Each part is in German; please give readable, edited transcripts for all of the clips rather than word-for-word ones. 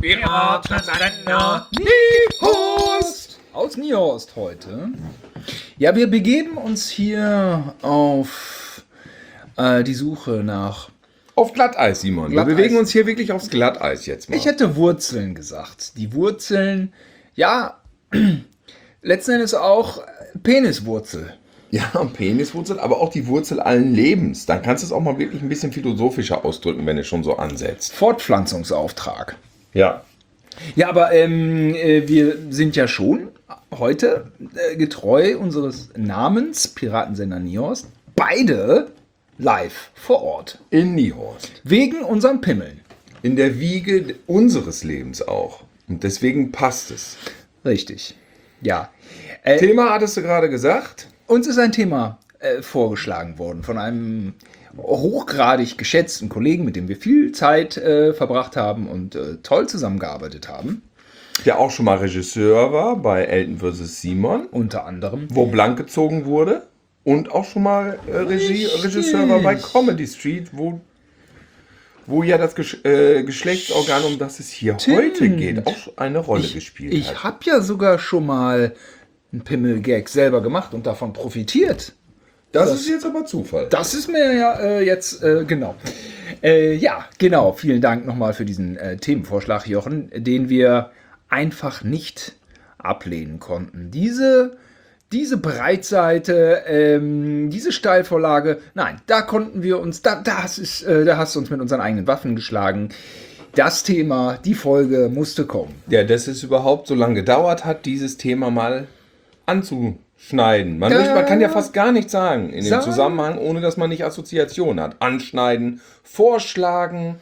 Piratensender Niehorst. Aus Niehorst heute. Ja, wir begeben uns hier auf die Suche nach... Auf Glatteis, Simon. Glatteis. Wir bewegen uns hier wirklich aufs Glatteis jetzt mal. Ich hätte Wurzeln gesagt. Die Wurzeln, ja, letzten Endes auch Peniswurzel. Ja, Peniswurzel, aber auch die Wurzel allen Lebens. Dann kannst du es auch mal wirklich ein bisschen philosophischer ausdrücken, wenn du schon so ansetzt. Fortpflanzungsauftrag. Ja. Ja, aber wir sind ja schon heute getreu unseres Namens, Piratensender Niehorst, beide live vor Ort. In Niehorst. Wegen unseren Pimmeln. In der Wiege unseres Lebens auch. Und deswegen passt es. Richtig. Ja. Thema hattest du gerade gesagt? Uns ist ein Thema vorgeschlagen worden von einem hochgradig geschätzten Kollegen, mit dem wir viel Zeit verbracht haben und toll zusammengearbeitet haben. Der auch schon mal Regisseur war bei Elton vs. Simon. Unter anderem. Wo blank gezogen wurde. Und auch schon mal Regisseur war bei Comedy Street, wo ja das Geschlechtsorgan, um das es hier heute geht, auch eine Rolle gespielt hat. Ich habe ja sogar schon mal einen Pimmel-Gag selber gemacht und davon profitiert. Das ist jetzt aber Zufall. Das ist mir ja jetzt, genau. Ja, genau. Vielen Dank nochmal für diesen Themenvorschlag, Jochen, den wir einfach nicht ablehnen konnten. Diese Breitseite, diese Steilvorlage, nein, da konnten wir uns, da hast du uns mit unseren eigenen Waffen geschlagen. Das Thema, die Folge musste kommen. Ja, dass es überhaupt so lange gedauert hat, dieses Thema mal anzuschneiden. Man kann ja fast gar nichts sagen in dem Zusammenhang, ohne dass man nicht Assoziation hat. Anschneiden, vorschlagen,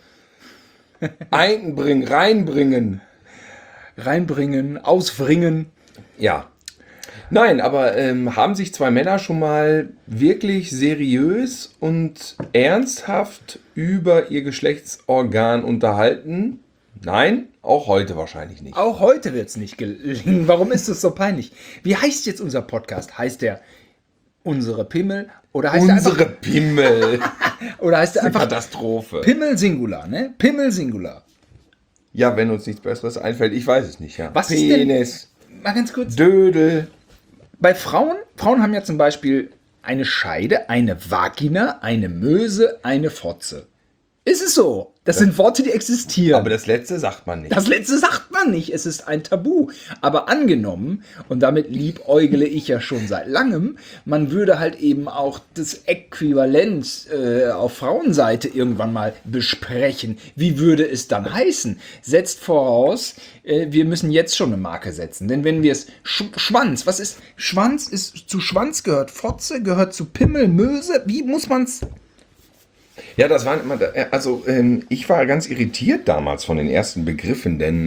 reinbringen, ausbringen. Ja. Nein, aber haben sich zwei Männer schon mal wirklich seriös und ernsthaft über ihr Geschlechtsorgan unterhalten? Nein, auch heute wahrscheinlich nicht. Auch heute wird es nicht gelingen. Warum ist das so peinlich? Wie heißt jetzt unser Podcast? Heißt der Unsere Pimmel? Oder heißt Unsere Pimmel. Oder heißt der einfach Katastrophe. Pimmel Singular, ne? Pimmel Singular. Ja, wenn uns nichts Besseres einfällt, ich weiß es nicht. Ja. Was Penis, ist denn? Mal ganz kurz. Dödel. Bei Frauen haben ja zum Beispiel eine Scheide, eine Vagina, eine Möse, eine Fotze. Ist es so? Das sind Worte, die existieren. Aber das letzte sagt man nicht. Das letzte sagt man nicht. Es ist ein Tabu. Aber angenommen, und damit liebäugle ich ja schon seit langem, man würde halt eben auch das Äquivalent auf Frauenseite irgendwann mal besprechen. Wie würde es dann heißen? Setzt voraus, wir müssen jetzt schon eine Marke setzen. Denn wenn wir es Schwanz, was ist Schwanz? Ist zu Schwanz gehört Fotze, gehört zu Pimmel, Möse. Wie muss man es... Ja, das waren immer, ich war ganz irritiert damals von den ersten Begriffen, denn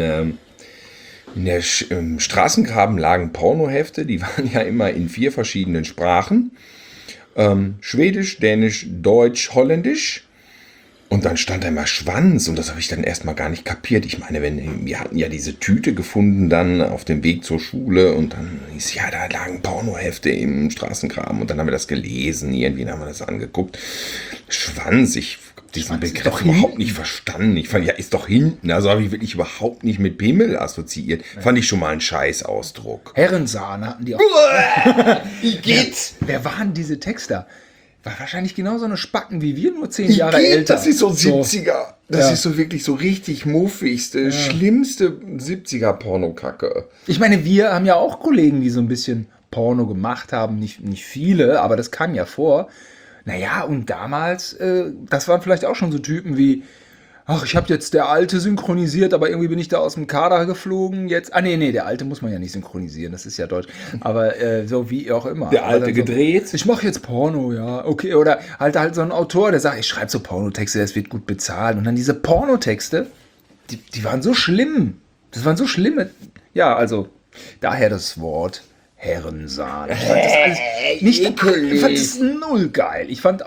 im Straßengraben lagen Pornohefte, die waren ja immer in 4 verschiedenen Sprachen. Schwedisch, Dänisch, Deutsch, Holländisch. Und dann stand da immer Schwanz und das habe ich dann erstmal gar nicht kapiert. Ich meine, wir hatten ja diese Tüte gefunden dann auf dem Weg zur Schule und dann hieß ja, da lagen Pornohefte im Straßengraben und dann haben wir das gelesen, irgendwie haben wir das angeguckt. Schwanz, ich habe diesen Begriff überhaupt nicht verstanden. Ich fand, ja, ist doch hinten, also habe ich wirklich überhaupt nicht mit Pimmel assoziiert. Fand ich schon mal ein Scheißausdruck. Herrensahne hatten die auch. Wie geht's? Wer waren diese Texter? War wahrscheinlich genauso eine Spacken wie wir, nur 10 Jahre älter. Das ist so 70er. Das ist so wirklich so richtig muffigste, schlimmste 70er Pornokacke. Ich meine, wir haben ja auch Kollegen, die so ein bisschen Porno gemacht haben. Nicht viele, aber das kam ja vor. Naja, und damals, das waren vielleicht auch schon so Typen wie, ach, ich habe jetzt der Alte synchronisiert, aber irgendwie bin ich da aus dem Kader geflogen jetzt. Ah, nee, der Alte muss man ja nicht synchronisieren, das ist ja Deutsch. Aber so wie auch immer. Der Alte so, gedreht. Ich mache jetzt Porno, ja, okay. Oder halt so ein Autor, der sagt, ich schreibe so Pornotexte, das wird gut bezahlt. Und dann diese Pornotexte, die waren so schlimm. Das waren so schlimme. Ja, also, daher das Wort Herrensahne. Ich fand das alles nicht, ich fand das null geil. Ich fand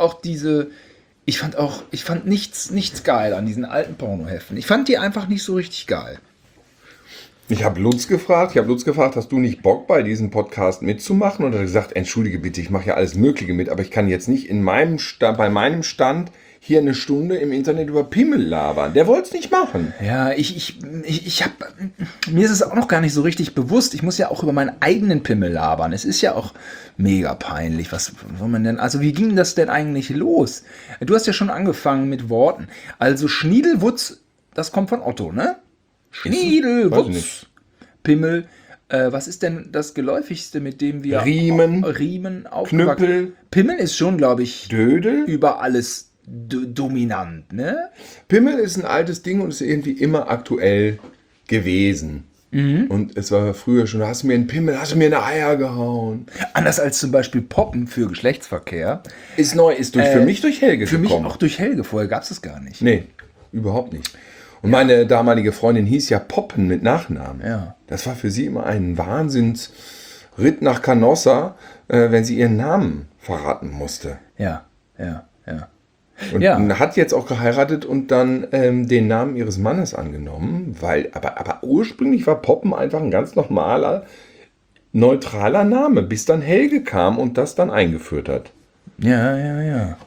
nichts geil an diesen alten Pornoheften. Ich fand die einfach nicht so richtig geil. Ich habe Lutz gefragt, hast du nicht Bock bei diesem Podcast mitzumachen? Und er hat gesagt, entschuldige bitte, ich mache ja alles Mögliche mit, aber ich kann jetzt nicht bei meinem Stand hier eine Stunde im Internet über Pimmel labern. Der wollte es nicht machen. Ja, mir ist es auch noch gar nicht so richtig bewusst. Ich muss ja auch über meinen eigenen Pimmel labern. Es ist ja auch mega peinlich. Was soll man denn, also wie ging das denn eigentlich los? Du hast ja schon angefangen mit Worten. Also Schniedelwutz, das kommt von Otto, ne? Weiß ich Schniedelwutz, nicht. Pimmel. Was ist denn das geläufigste, mit dem wir Riemen aufgewachsen? Knüppel, Pimmel ist schon, glaube ich, Dödel. über alles dominant, ne? Pimmel ist ein altes Ding und ist irgendwie immer aktuell gewesen. Und es war früher schon, hast du mir einen Pimmel, hast du mir eine Eier gehauen. Anders als zum Beispiel Poppen für Geschlechtsverkehr. Ist neu, ist für mich durch Helge Für mich gekommen. auch durch Helge, vorher gab es das gar nicht. Nee, überhaupt nicht. Und meine damalige Freundin hieß ja Poppen mit Nachnamen. Ja. Das war für sie immer ein Wahnsinnsritt nach Canossa, wenn sie ihren Namen verraten musste. Ja. Und Ja. hat jetzt auch geheiratet und dann den Namen ihres Mannes angenommen, aber ursprünglich war Poppen einfach ein ganz normaler, neutraler Name, bis dann Helge kam und das dann eingeführt hat. Ja,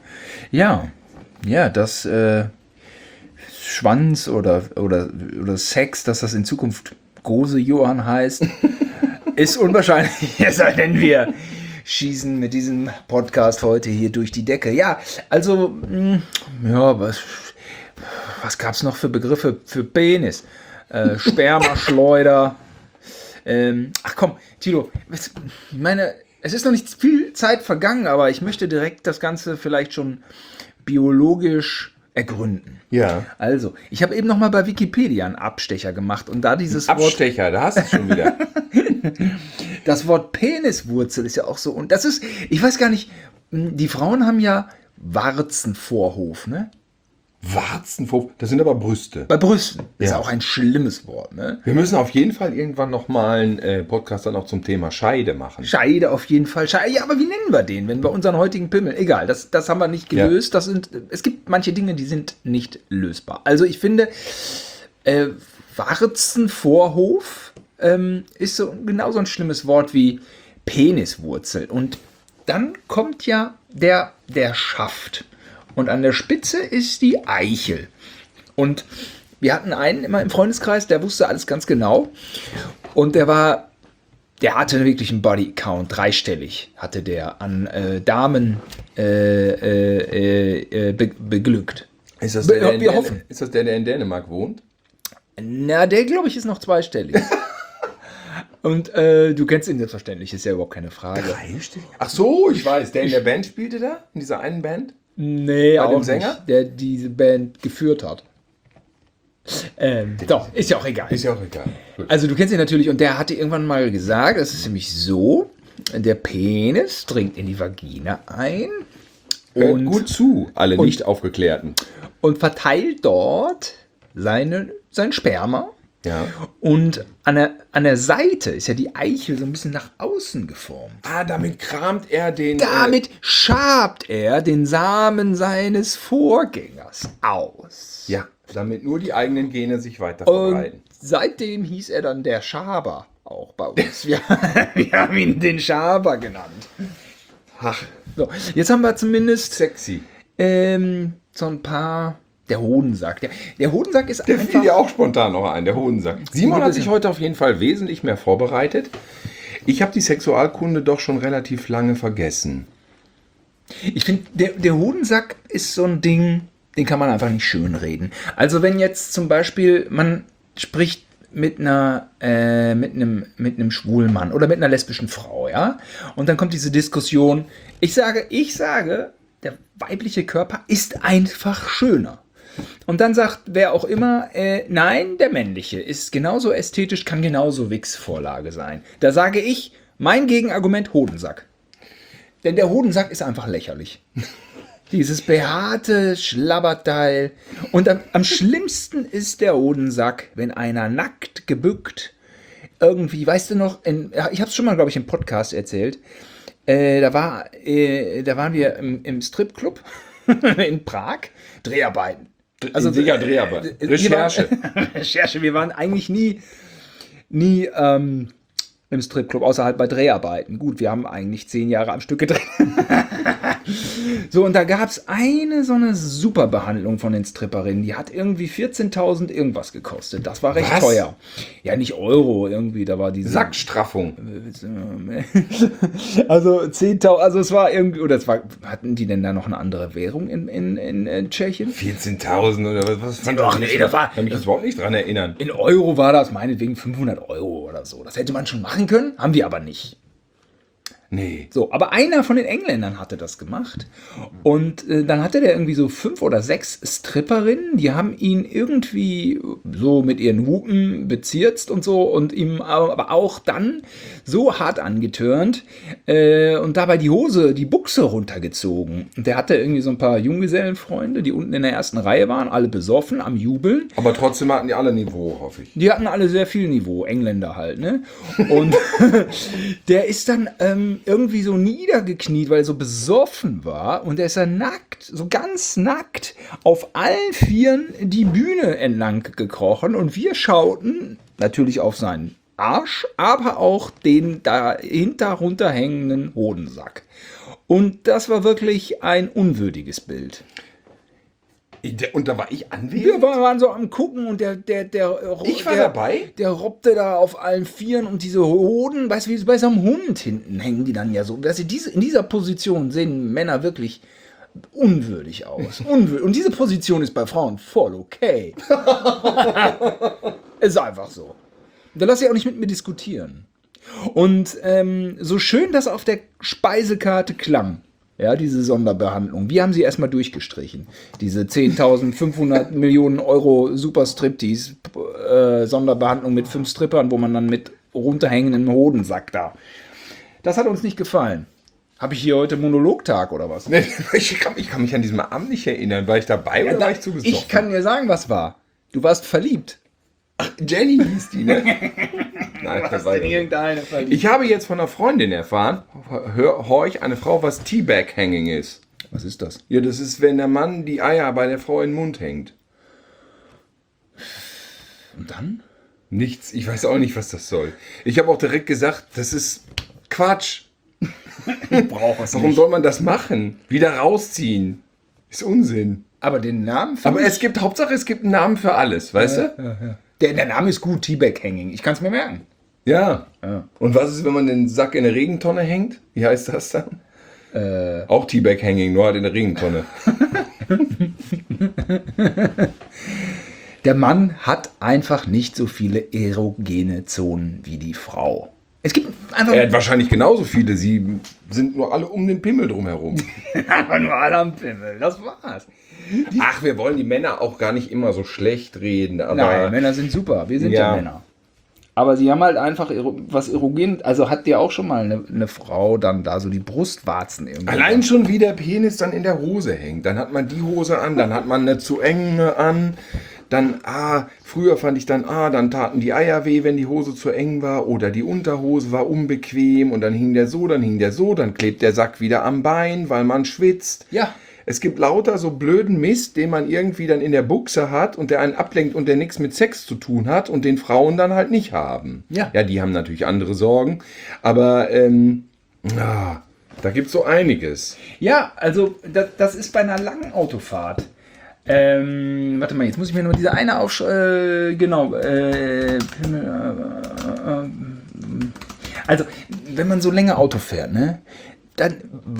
das Schwanz oder Sex, dass das in Zukunft Gose Johann heißt, ist unwahrscheinlich, es sei denn wir schießen mit diesem Podcast heute hier durch die Decke. Ja, also, was gab es noch für Begriffe für Penis? Spermaschleuder. Ach komm, Tilo, ich meine, es ist noch nicht viel Zeit vergangen, aber ich möchte direkt das Ganze vielleicht schon biologisch ergründen. Ja. Also, ich habe eben noch mal bei Wikipedia einen Abstecher gemacht und da dieses Abstecher, da hast du es schon wieder. Das Wort Peniswurzel ist ja auch so, und das ist, ich weiß gar nicht, die Frauen haben ja Warzenvorhof, ne? Warzenvorhof, das sind aber Brüste. Bei Brüsten. Ist Ja. auch ein schlimmes Wort, ne? Wir müssen auf jeden Fall irgendwann nochmal einen Podcast dann auch zum Thema Scheide machen. Scheide auf jeden Fall. Scheide, ja, aber wie nennen wir den, wenn wir unseren heutigen Pimmel? Egal, das haben wir nicht gelöst. Ja. Es gibt manche Dinge, die sind nicht lösbar. Also ich finde, Warzenvorhof ist so genauso ein schlimmes Wort wie Peniswurzel. Und dann kommt ja der Schaft. Und an der Spitze ist die Eichel. Und wir hatten einen immer im Freundeskreis, der wusste alles ganz genau. Und der hatte wirklich einen Bodycount, dreistellig hatte der an Damen beglückt. Ist das Wir hoffen. Ist das der in Dänemark wohnt? Na, der glaube ich ist noch zweistellig. Und du kennst ihn selbstverständlich, ist ja überhaupt keine Frage. Dreistellig? Ach so, ich weiß. Der in der Band spielte da? In dieser einen Band? Nee, Bei auch dem Sänger? nicht, der diese Band geführt hat. Doch, ist ja auch egal. Ist ja auch egal. Gut. Also du kennst ihn natürlich und der hatte irgendwann mal gesagt, das ist nämlich so, der Penis dringt in die Vagina ein Hört gut zu, alle nicht Aufgeklärten. und verteilt dort sein Sperma. Ja. Und an der Seite ist ja die Eichel so ein bisschen nach außen geformt. Ah, damit kramt er den... Damit schabt er den Samen seines Vorgängers aus. ja, damit nur die eigenen Gene sich weiter Und verbreiten. seitdem hieß er dann der Schaber auch bei uns. Wir haben ihn den Schaber genannt. Ach, So, jetzt haben wir zumindest sexy. so ein paar... Der Hodensack. Der Hodensack ist Der einfach... fiel dir auch spontan noch ein, der Hodensack. Simon hat sich heute auf jeden Fall wesentlich mehr vorbereitet. Ich habe die Sexualkunde doch schon relativ lange vergessen. Ich finde, der Hodensack ist so ein Ding, den kann man einfach nicht schönreden. Also wenn jetzt zum Beispiel man spricht mit einem schwulen Mann oder mit einer lesbischen Frau, ja, und dann kommt diese Diskussion. Ich sage, der weibliche Körper ist einfach schöner. Und dann sagt wer auch immer, nein, der männliche ist genauso ästhetisch, kann genauso Wix-Vorlage sein. Da sage ich, mein Gegenargument Hodensack. Denn der Hodensack ist einfach lächerlich. Dieses behaarte Schlabberteil. Und am schlimmsten ist der Hodensack, wenn einer nackt gebückt irgendwie, weißt du noch, ich habe es schon mal, glaube ich, im Podcast erzählt, da waren wir im Stripclub in Prag, Dreharbeiten. Also sicher Dreharbeiten. Recherche. Recherche, wir waren eigentlich nie im Stripclub, außer halt bei Dreharbeiten. Gut, wir haben eigentlich 10 Jahre am Stück gedreht. So, und da gab es so eine super Behandlung von den Stripperinnen. Die hat irgendwie 14.000 irgendwas gekostet. Das war recht Was? teuer. Ja, nicht Euro irgendwie, da war diese... Sackstraffung. Also 10.000, also es war irgendwie, hatten die denn da noch eine andere Währung in Tschechien? 14.000 oder was? Ach nee, das war... Kann mich jetzt überhaupt nicht dran erinnern. In Euro war das meinetwegen 500 Euro oder so. Das hätte man schon machen können, haben die aber nicht. Nee. So, aber einer von den Engländern hatte das gemacht. Und dann hatte der irgendwie so 5 oder 6 Stripperinnen, die haben ihn irgendwie so mit ihren Hupen bezirzt und so und ihm aber auch dann so hart angetörnt und dabei die Buchse runtergezogen. Und der hatte irgendwie so ein paar Junggesellenfreunde, die unten in der ersten Reihe waren, alle besoffen, am Jubeln. Aber trotzdem hatten die alle Niveau, hoffe ich. Die hatten alle sehr viel Niveau, Engländer halt, ne? Und der ist dann irgendwie so niedergekniet, weil er so besoffen war. Und der ist dann nackt, so ganz nackt, auf allen Vieren die Bühne entlang gekrochen. Und wir schauten natürlich auf seinen Arsch, aber auch den dahinter runterhängenden Hodensack. Und das war wirklich ein unwürdiges Bild. Und da war ich Wir anwesend? waren so am Gucken und Ich war dabei? Der robbte da auf allen Vieren und diese Hoden, weißt du, wie bei so einem Hund hinten hängen die dann ja so. In dieser Position sehen Männer wirklich unwürdig aus. Und diese Position ist bei Frauen voll okay. Ist einfach so. Da lass ich auch nicht mit mir diskutieren. Und so schön das auf der Speisekarte klang, ja, diese Sonderbehandlung. Wir haben sie erstmal durchgestrichen. Diese 10.500 Millionen Euro Super Striptease Sonderbehandlung mit 5 Strippern, wo man dann mit runterhängendem Hodensack da. Das hat uns nicht gefallen. Habe ich hier heute Monologtag oder was? Nee, ich kann mich an diesem Abend nicht erinnern. War ich dabei oder war ich zu besoffen? Ich kann dir sagen, was war. Du warst verliebt. Jenny hieß die, ne? Nein, das war irgendeine verliebt. Ich habe jetzt von einer Freundin erfahren, horch, eine Frau, was Teabag-Hanging ist. Was ist das? Ja, das ist, wenn der Mann die Eier bei der Frau in den Mund hängt. Und dann? Nichts, ich weiß auch nicht, was das soll. Ich habe auch direkt gesagt, das ist Quatsch. Warum soll man das machen? Wieder rausziehen. Ist Unsinn. Aber den Namen Aber Hauptsache es gibt einen Namen für alles, weißt du? Ja. Der Name ist gut, Teabag Hanging. Ich kann es mir merken. Ja. Ja. Und was ist, wenn man den Sack in eine Regentonne hängt? Wie heißt das dann? Auch Teabag Hanging, nur halt in der Regentonne. Der Mann hat einfach nicht so viele erogene Zonen wie die Frau. Es gibt einfach Er hat wahrscheinlich genauso viele. Sie sind nur alle um den Pimmel drumherum. einfach nur alle am Pimmel. Das war's. Ach, wir wollen die Männer auch gar nicht immer so schlecht reden. Aber Nein, Männer sind super. Wir sind ja Männer. Aber sie haben halt einfach was erogen. Also hat dir auch schon mal eine Frau dann da so die Brustwarzen irgendwie. allein schon wie der Penis dann in der Hose hängt. Dann hat man die Hose an, dann hat man eine zu enge an. Dann, früher fand ich dann taten die Eier weh, wenn die Hose zu eng war. Oder die Unterhose war unbequem und dann hing der so, dann klebt der Sack wieder am Bein, weil man schwitzt. Ja. Es gibt lauter so blöden Mist, den man irgendwie dann in der Buchse hat und der einen ablenkt und der nichts mit Sex zu tun hat und den Frauen dann halt nicht haben. Ja. Ja, die haben natürlich andere Sorgen, aber da gibt es so einiges. Ja, also das ist bei einer langen Autofahrt. Warte mal, jetzt muss ich mir nur diese eine also, wenn man so länger Auto fährt, ne, dann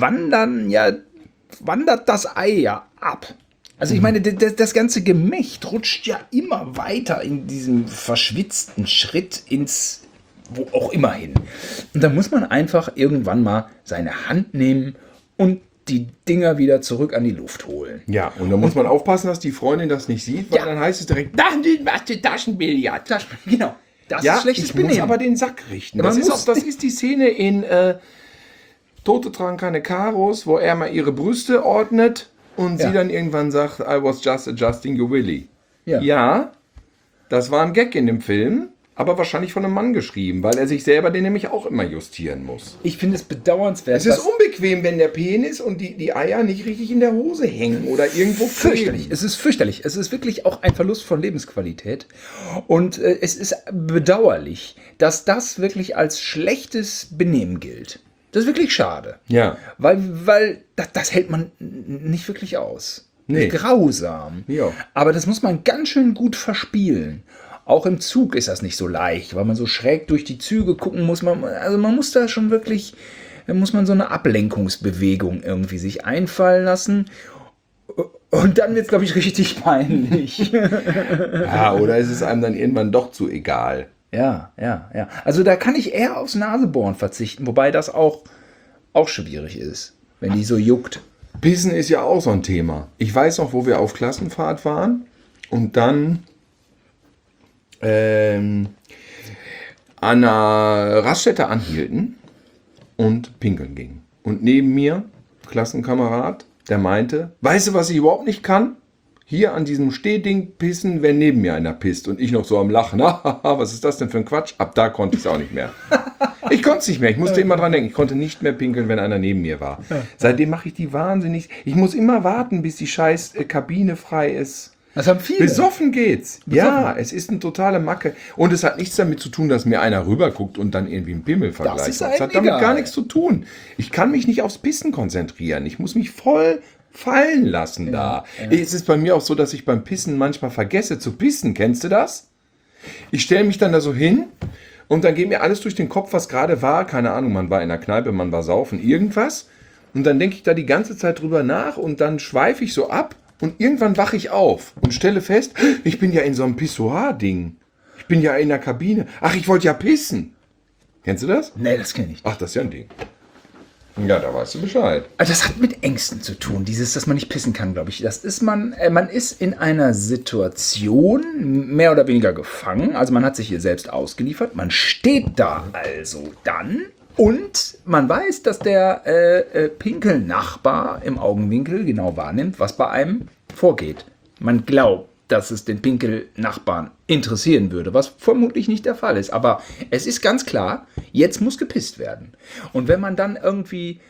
wandert das Ei ja ab. Also ich meine, das ganze Gemächt rutscht ja immer weiter in diesem verschwitzten Schritt ins wo auch immer hin. Und da muss man einfach irgendwann mal seine Hand nehmen und die Dinger wieder zurück an die Luft holen. Ja, und da muss man aufpassen, dass die Freundin das nicht sieht, weil Ja. dann heißt es direkt, Taschenbillard. Genau. Das ja, ist schlechtes ich muss Benehmen. aber den Sack richten. Man Das ist, muss- das ist die Szene in Tote tragen keine Karos, wo er mal ihre Brüste ordnet und Ja. sie dann irgendwann sagt, I was just adjusting your willy. Ja. Ja, das war ein Gag in dem Film, aber wahrscheinlich von einem Mann geschrieben, weil er sich selber den nämlich auch immer justieren muss. Ich finde es bedauernswert. Es ist unbequem, wenn der Penis und die Eier nicht richtig in der Hose hängen oder irgendwo fürchterlich. kleben. Es ist fürchterlich. Es ist wirklich auch ein Verlust von Lebensqualität. Und es ist bedauerlich, dass das wirklich als schlechtes Benehmen gilt. Das ist wirklich schade. Ja. Weil das hält man nicht wirklich aus. Nee. Grausam. Ja. Aber das muss man ganz schön gut verspielen. Auch im Zug ist das nicht so leicht, weil man so schräg durch die Züge gucken muss. Also man muss da schon wirklich, da muss man so eine Ablenkungsbewegung irgendwie sich einfallen lassen. Und dann wird es, glaube ich, richtig peinlich. Ja, oder ist es einem dann irgendwann doch zu egal? Ja. Also da kann ich eher aufs Nasebohren verzichten, wobei das auch schwierig ist, wenn die so juckt. Pissen ist ja auch so ein Thema. Ich weiß noch, wo wir auf Klassenfahrt waren und dann an einer Raststätte anhielten und pinkeln gingen. Und neben mir, Klassenkamerad, der meinte, weißt du, was ich überhaupt nicht kann? Hier an diesem Stehding pissen, wenn neben mir einer pisst. Und ich noch so am Lachen. Was ist das denn für ein Quatsch? Ab da konnte ich es auch nicht mehr. Ich konnte es nicht mehr. Ich musste immer dran denken. Ich konnte nicht mehr pinkeln, wenn einer neben mir war. Seitdem mache ich die wahnsinnig. Ich muss immer warten, bis die scheiß Kabine frei ist. Das haben viele. Besoffen geht's. Ja, es ist eine totale Macke. Und es hat nichts damit zu tun, dass mir einer rüberguckt und dann irgendwie einen Pimmel vergleicht. ist Das hat damit egal. gar nichts zu tun. Ich kann mich nicht aufs Pissen konzentrieren. Ich muss mich voll fallen lassen da. Es ist bei mir auch so, dass ich beim Pissen manchmal vergesse zu pissen. Kennst du das? Ich stelle mich dann da so hin und dann geht mir alles durch den Kopf, was gerade war. Keine Ahnung, man war in der Kneipe, man war saufen, irgendwas. Und dann denke ich da die ganze Zeit drüber nach und dann schweife ich so ab. Und irgendwann wache ich auf und stelle fest, ich bin ja in so einem Pissoir-Ding. Ich bin ja in der Kabine. Ach, ich wollte ja pissen. Kennst du das? Nee, das kenne ich nicht. Ach, das ist ja ein Ding. Ja, da weißt du Bescheid. Also das hat mit Ängsten zu tun, dass man nicht pissen kann, glaube ich. Das ist man ist in einer Situation mehr oder weniger gefangen. Also man hat sich hier selbst ausgeliefert. Man steht da also dann und man weiß, dass der Pinkelnachbar im Augenwinkel genau wahrnimmt, was bei einem vorgeht. Man glaubt, dass es den Pinkelnachbarn interessieren würde, was vermutlich nicht der Fall ist. Aber es ist ganz klar, jetzt muss gepisst werden. Und wenn man dann irgendwie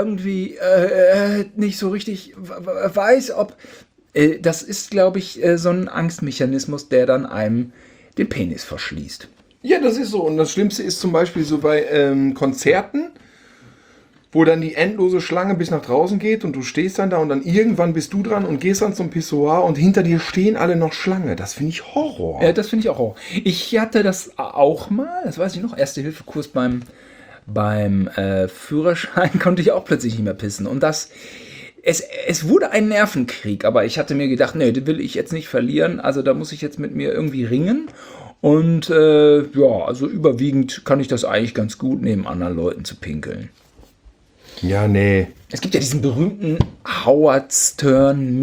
nicht so richtig weiß, ob... das ist, glaube ich, so ein Angstmechanismus, der dann einem den Penis verschließt. Ja, das ist so. Und das Schlimmste ist zum Beispiel so bei Konzerten, wo dann die endlose Schlange bis nach draußen geht und du stehst dann da und dann irgendwann bist du dran und gehst dann zum Pissoir und hinter dir stehen alle noch Schlange. Das finde ich Horror. Ja, das finde ich auch Horror. Ich hatte das auch mal, das weiß ich noch, Erste-Hilfe-Kurs beim Führerschein konnte ich auch plötzlich nicht mehr pissen. Und es wurde ein Nervenkrieg, aber ich hatte mir gedacht, nee, den will ich jetzt nicht verlieren, also da muss ich jetzt mit mir irgendwie ringen. Und also überwiegend kann ich das eigentlich ganz gut, neben anderen Leuten zu pinkeln. Ja, nee. Es gibt ja diesen berühmten Howard Stern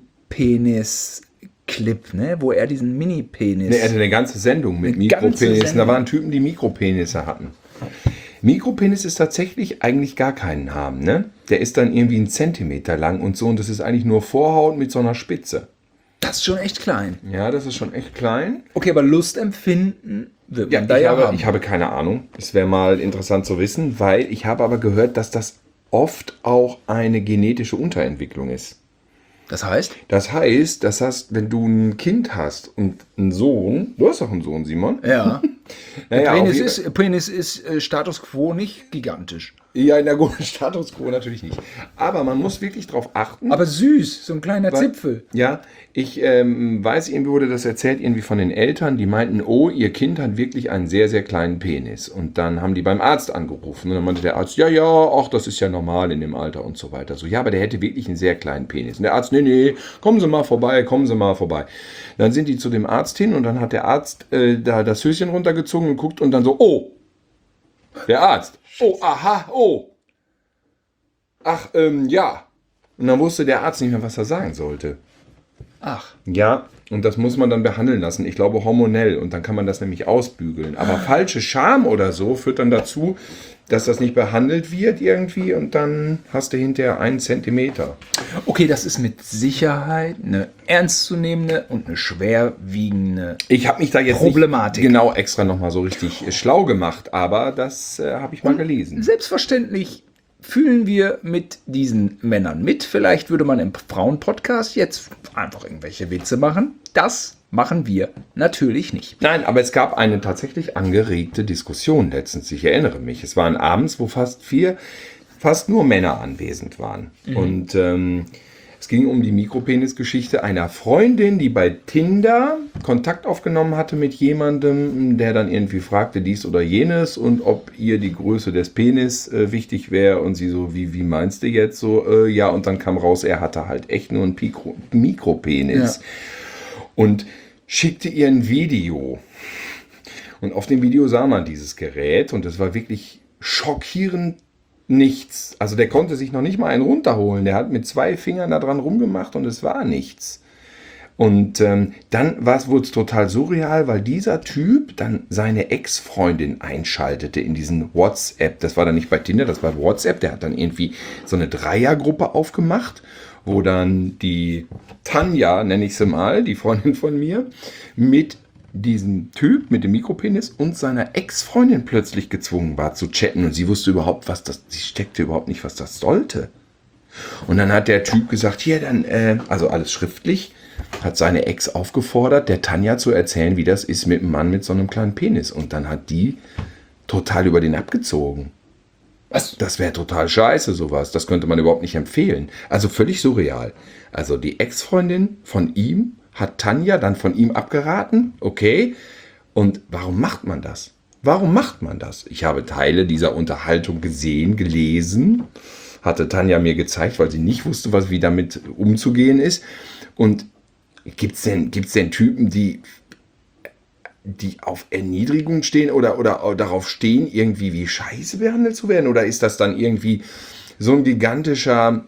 Mini-Penis-Clip, ne? Wo er diesen Mini-Penis... Nee, er hatte eine ganze Sendung mit Mikropenissen. Da waren Typen, die Mikropenisse hatten. Mikropenis ist tatsächlich eigentlich gar keinen haben, ne? Der ist dann irgendwie 1 Zentimeter lang und so und das ist eigentlich nur Vorhaut mit so einer Spitze. Das ist schon echt klein. Ja, das ist schon echt klein. Okay, aber Lust empfinden wird man da haben. Ich habe keine Ahnung. Es wäre mal interessant zu wissen, weil ich habe aber gehört, dass das oft auch eine genetische Unterentwicklung ist. Das heißt? Das heißt, wenn du ein Kind hast und einen Sohn, du hast doch einen Sohn, Simon? Ja. Naja, Penis ist Status quo nicht gigantisch. Ja, in der guten Status quo natürlich nicht. Aber man muss wirklich drauf achten. Aber süß, so ein kleiner Zipfel. Ja, ich weiß, irgendwie wurde das erzählt, irgendwie von den Eltern, die meinten, oh, ihr Kind hat wirklich einen sehr, sehr kleinen Penis. Und dann haben die beim Arzt angerufen. Und dann meinte der Arzt, ja, ach, das ist ja normal in dem Alter und so weiter. So, ja, aber der hätte wirklich einen sehr kleinen Penis. Und der Arzt, nee, kommen Sie mal vorbei. Dann sind die zu dem Arzt hin und dann hat der Arzt da das Höschen runtergezogen und guckt und dann so, oh, der Arzt. Oh, aha, oh. Ach, ja. Und dann wusste der Arzt nicht mehr, was er sagen sollte. Ach. Ja, und das muss man dann behandeln lassen. Ich glaube hormonell. Und dann kann man das nämlich ausbügeln. Aber falsche Scham oder so führt dann dazu, dass das nicht behandelt wird irgendwie. Und dann hast du hinterher 1 Zentimeter. Okay, das ist mit Sicherheit eine ernstzunehmende und eine schwerwiegende Ich habe mich da jetzt Problematik. nicht genau extra nochmal so richtig schlau gemacht. Aber das habe ich mal gelesen. Selbstverständlich fühlen wir mit diesen Männern mit. Vielleicht würde man im Frauenpodcast jetzt einfach irgendwelche Witze machen. Das Machen wir natürlich nicht. Nein, aber es gab eine tatsächlich angeregte Diskussion letztens. Ich erinnere mich. Es waren abends, wo fast nur Männer anwesend waren. Und es ging um die Mikropenis-Geschichte einer Freundin, die bei Tinder Kontakt aufgenommen hatte mit jemandem, der dann irgendwie fragte dies oder jenes und ob ihr die Größe des Penis wichtig wäre. Und sie so, wie meinst du jetzt so? Ja, und dann kam raus, er hatte halt echt nur einen Mikropenis. Ja. Und schickte ihr ein Video. Und auf dem Video sah man dieses Gerät und es war wirklich schockierend nichts. Also der konnte sich noch nicht mal einen runterholen. Der hat mit 2 Fingern da dran rumgemacht und es war nichts. Und dann wurde es total surreal, weil dieser Typ dann seine Ex-Freundin einschaltete in diesen WhatsApp. Das war dann nicht bei Tinder, das war WhatsApp. Der hat dann irgendwie so eine Dreiergruppe aufgemacht, wo dann die Tanja, nenne ich sie mal, die Freundin von mir, mit diesem Typ mit dem Mikropenis und seiner Ex-Freundin plötzlich gezwungen war zu chatten. Und sie wusste überhaupt, sie steckte überhaupt nicht, was das sollte. Und dann hat der Typ gesagt, hier dann, also alles schriftlich, hat seine Ex aufgefordert, der Tanja zu erzählen, wie das ist mit einem Mann mit so einem kleinen Penis. Und dann hat die total über den abgezogen. Was? Das wäre total scheiße, sowas. Das könnte man überhaupt nicht empfehlen. Also völlig surreal. Also die Ex-Freundin von ihm hat Tanja dann von ihm abgeraten. Okay. Und warum macht man das? Warum macht man das? Ich habe Teile dieser Unterhaltung gesehen, gelesen. Hatte Tanja mir gezeigt, weil sie nicht wusste, wie damit umzugehen ist. Und gibt's denn Typen, die auf Erniedrigung stehen oder darauf stehen, irgendwie wie Scheiße behandelt zu werden? Oder ist das dann irgendwie so ein gigantischer,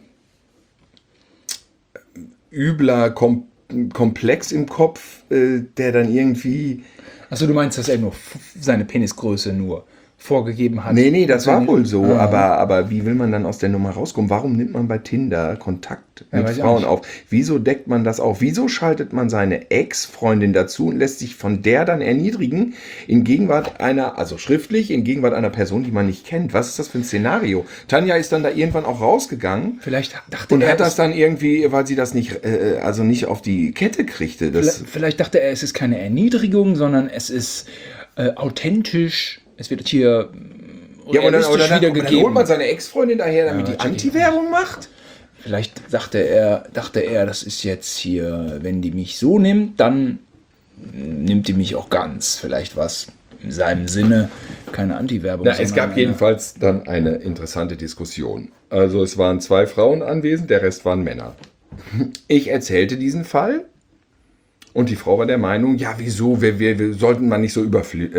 übler Komplex im Kopf, der dann irgendwie... Achso, du meinst, dass er nur seine Penisgröße nur vorgegeben hat? Nee, das war wohl so. Aber wie will man dann aus der Nummer rauskommen? Warum nimmt man bei Tinder Kontakt mit Frauen auf? Wieso deckt man das auf? Wieso schaltet man seine Ex-Freundin dazu und lässt sich von der dann erniedrigen in Gegenwart einer, also schriftlich, in Gegenwart einer Person, die man nicht kennt? Was ist das für ein Szenario? Tanja ist dann da irgendwann auch rausgegangen. Vielleicht dachte und er hat das dann irgendwie, weil sie das nicht auf die Kette kriegte. Vielleicht dachte er, es ist keine Erniedrigung, sondern es ist authentisch. Es wird hier und dann holt man seine Ex-Freundin daher, damit die Anti-Werbung macht. Vielleicht dachte er, das ist jetzt hier, wenn die mich so nimmt, dann nimmt die mich auch ganz. Vielleicht was in seinem Sinne keine Anti-Werbung. Es gab jedenfalls dann eine interessante Diskussion. Also es waren 2 Frauen anwesend, der Rest waren Männer. Ich erzählte diesen Fall. Und die Frau war der Meinung, ja, wieso, wir sollten mal nicht so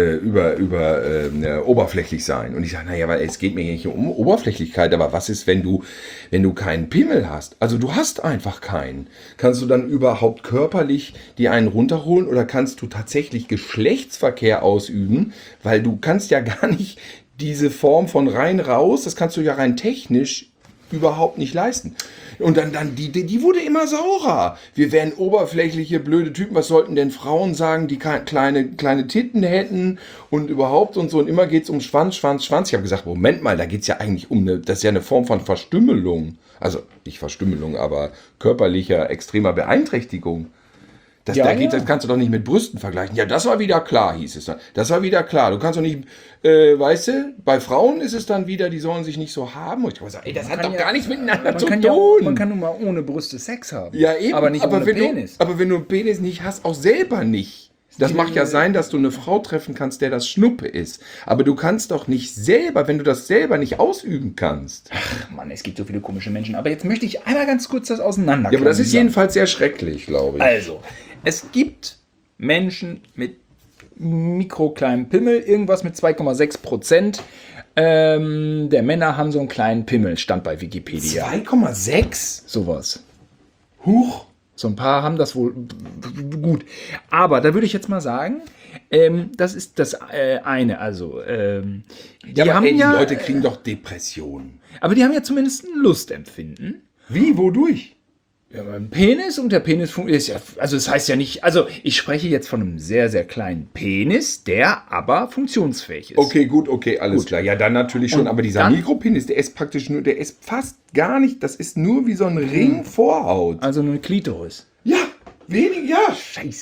oberflächlich sein. Und ich sage, naja, weil es geht mir hier nicht um Oberflächlichkeit, aber was ist, wenn du keinen Pimmel hast? Also du hast einfach keinen. Kannst du dann überhaupt körperlich dir einen runterholen oder kannst du tatsächlich Geschlechtsverkehr ausüben? Weil du kannst ja gar nicht diese Form von rein raus, das kannst du ja rein technisch überhaupt nicht leisten. Und dann die wurde immer saurer. Wir wären oberflächliche, blöde Typen. Was sollten denn Frauen sagen, die kleine Titten hätten und überhaupt und so. Und immer geht es um Schwanz. Ich habe gesagt, Moment mal, da geht es ja eigentlich das ist ja eine Form von Verstümmelung. Also nicht Verstümmelung, aber körperlicher, extremer Beeinträchtigung. Das kannst du doch nicht mit Brüsten vergleichen. Ja, das war wieder klar, hieß es dann. Das war wieder klar. Du kannst doch nicht, weißt du, bei Frauen ist es dann wieder, die sollen sich nicht so haben. Und ich habe gesagt, das hat doch gar nichts miteinander zu tun. Man kann nun mal ohne Brüste Sex haben. Ja, eben. Aber nicht ohne Penis. Aber wenn du einen Penis nicht hast, auch selber nicht. Das mag ja sein, dass du eine Frau treffen kannst, der das Schnuppe ist. Aber du kannst doch nicht selber, wenn du das selber nicht ausüben kannst. Ach Mann, es gibt so viele komische Menschen. Aber jetzt möchte ich einmal ganz kurz das auseinander. Ja, aber das ist jedenfalls sehr schrecklich, glaube ich. Also, es gibt Menschen mit mikrokleinem Pimmel, irgendwas mit 2,6%. Der Männer haben so einen kleinen Pimmel, stand bei Wikipedia. 2,6? Sowas. Huch. So ein paar haben das wohl gut. Aber da würde ich jetzt mal sagen, das ist das eine. Also, die Leute kriegen doch Depressionen. Aber die haben ja zumindest ein Lustempfinden. Wie? Wodurch? Ja, beim Penis und der Penis ist ja, also das heißt ja nicht, also ich spreche jetzt von einem sehr, sehr kleinen Penis, der aber funktionsfähig ist. Okay, alles klar. Ja, dann natürlich schon, aber dieser Mikropenis, der ist praktisch nur, der ist fast gar nicht, das ist nur wie so ein Ring Vorhaut. Also eine Klitoris. Ja, wenig, ja. Scheiße.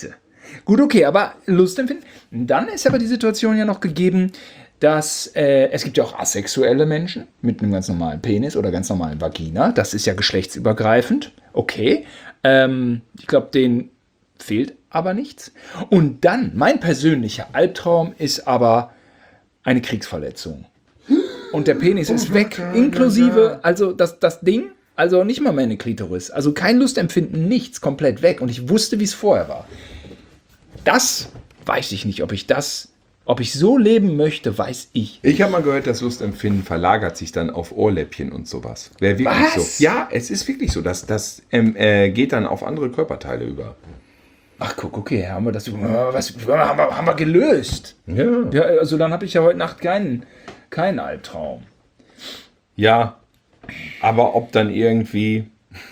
Gut, okay, aber Lustempfinden. Dann ist aber die Situation ja noch gegeben, dass es gibt ja auch asexuelle Menschen mit einem ganz normalen Penis oder ganz normalen Vagina. Das ist ja geschlechtsübergreifend. Okay. Ich glaube, denen fehlt aber nichts. Und dann, mein persönlicher Albtraum ist aber eine Kriegsverletzung. Und der Penis ist weg, inklusive, also das Ding, also nicht mal meine Klitoris. Also kein Lustempfinden, nichts, komplett weg. Und ich wusste, wie es vorher war. Das weiß ich nicht, ob ich so leben möchte, weiß ich. Ich habe mal gehört, das Lustempfinden verlagert sich dann auf Ohrläppchen und sowas. Wäre wirklich Was? so. Ja, es ist wirklich so. Das geht dann auf andere Körperteile über. Ach, guck, okay, haben wir gelöst. Ja, also dann habe ich ja heute Nacht keinen Albtraum. Ja, aber ob dann irgendwie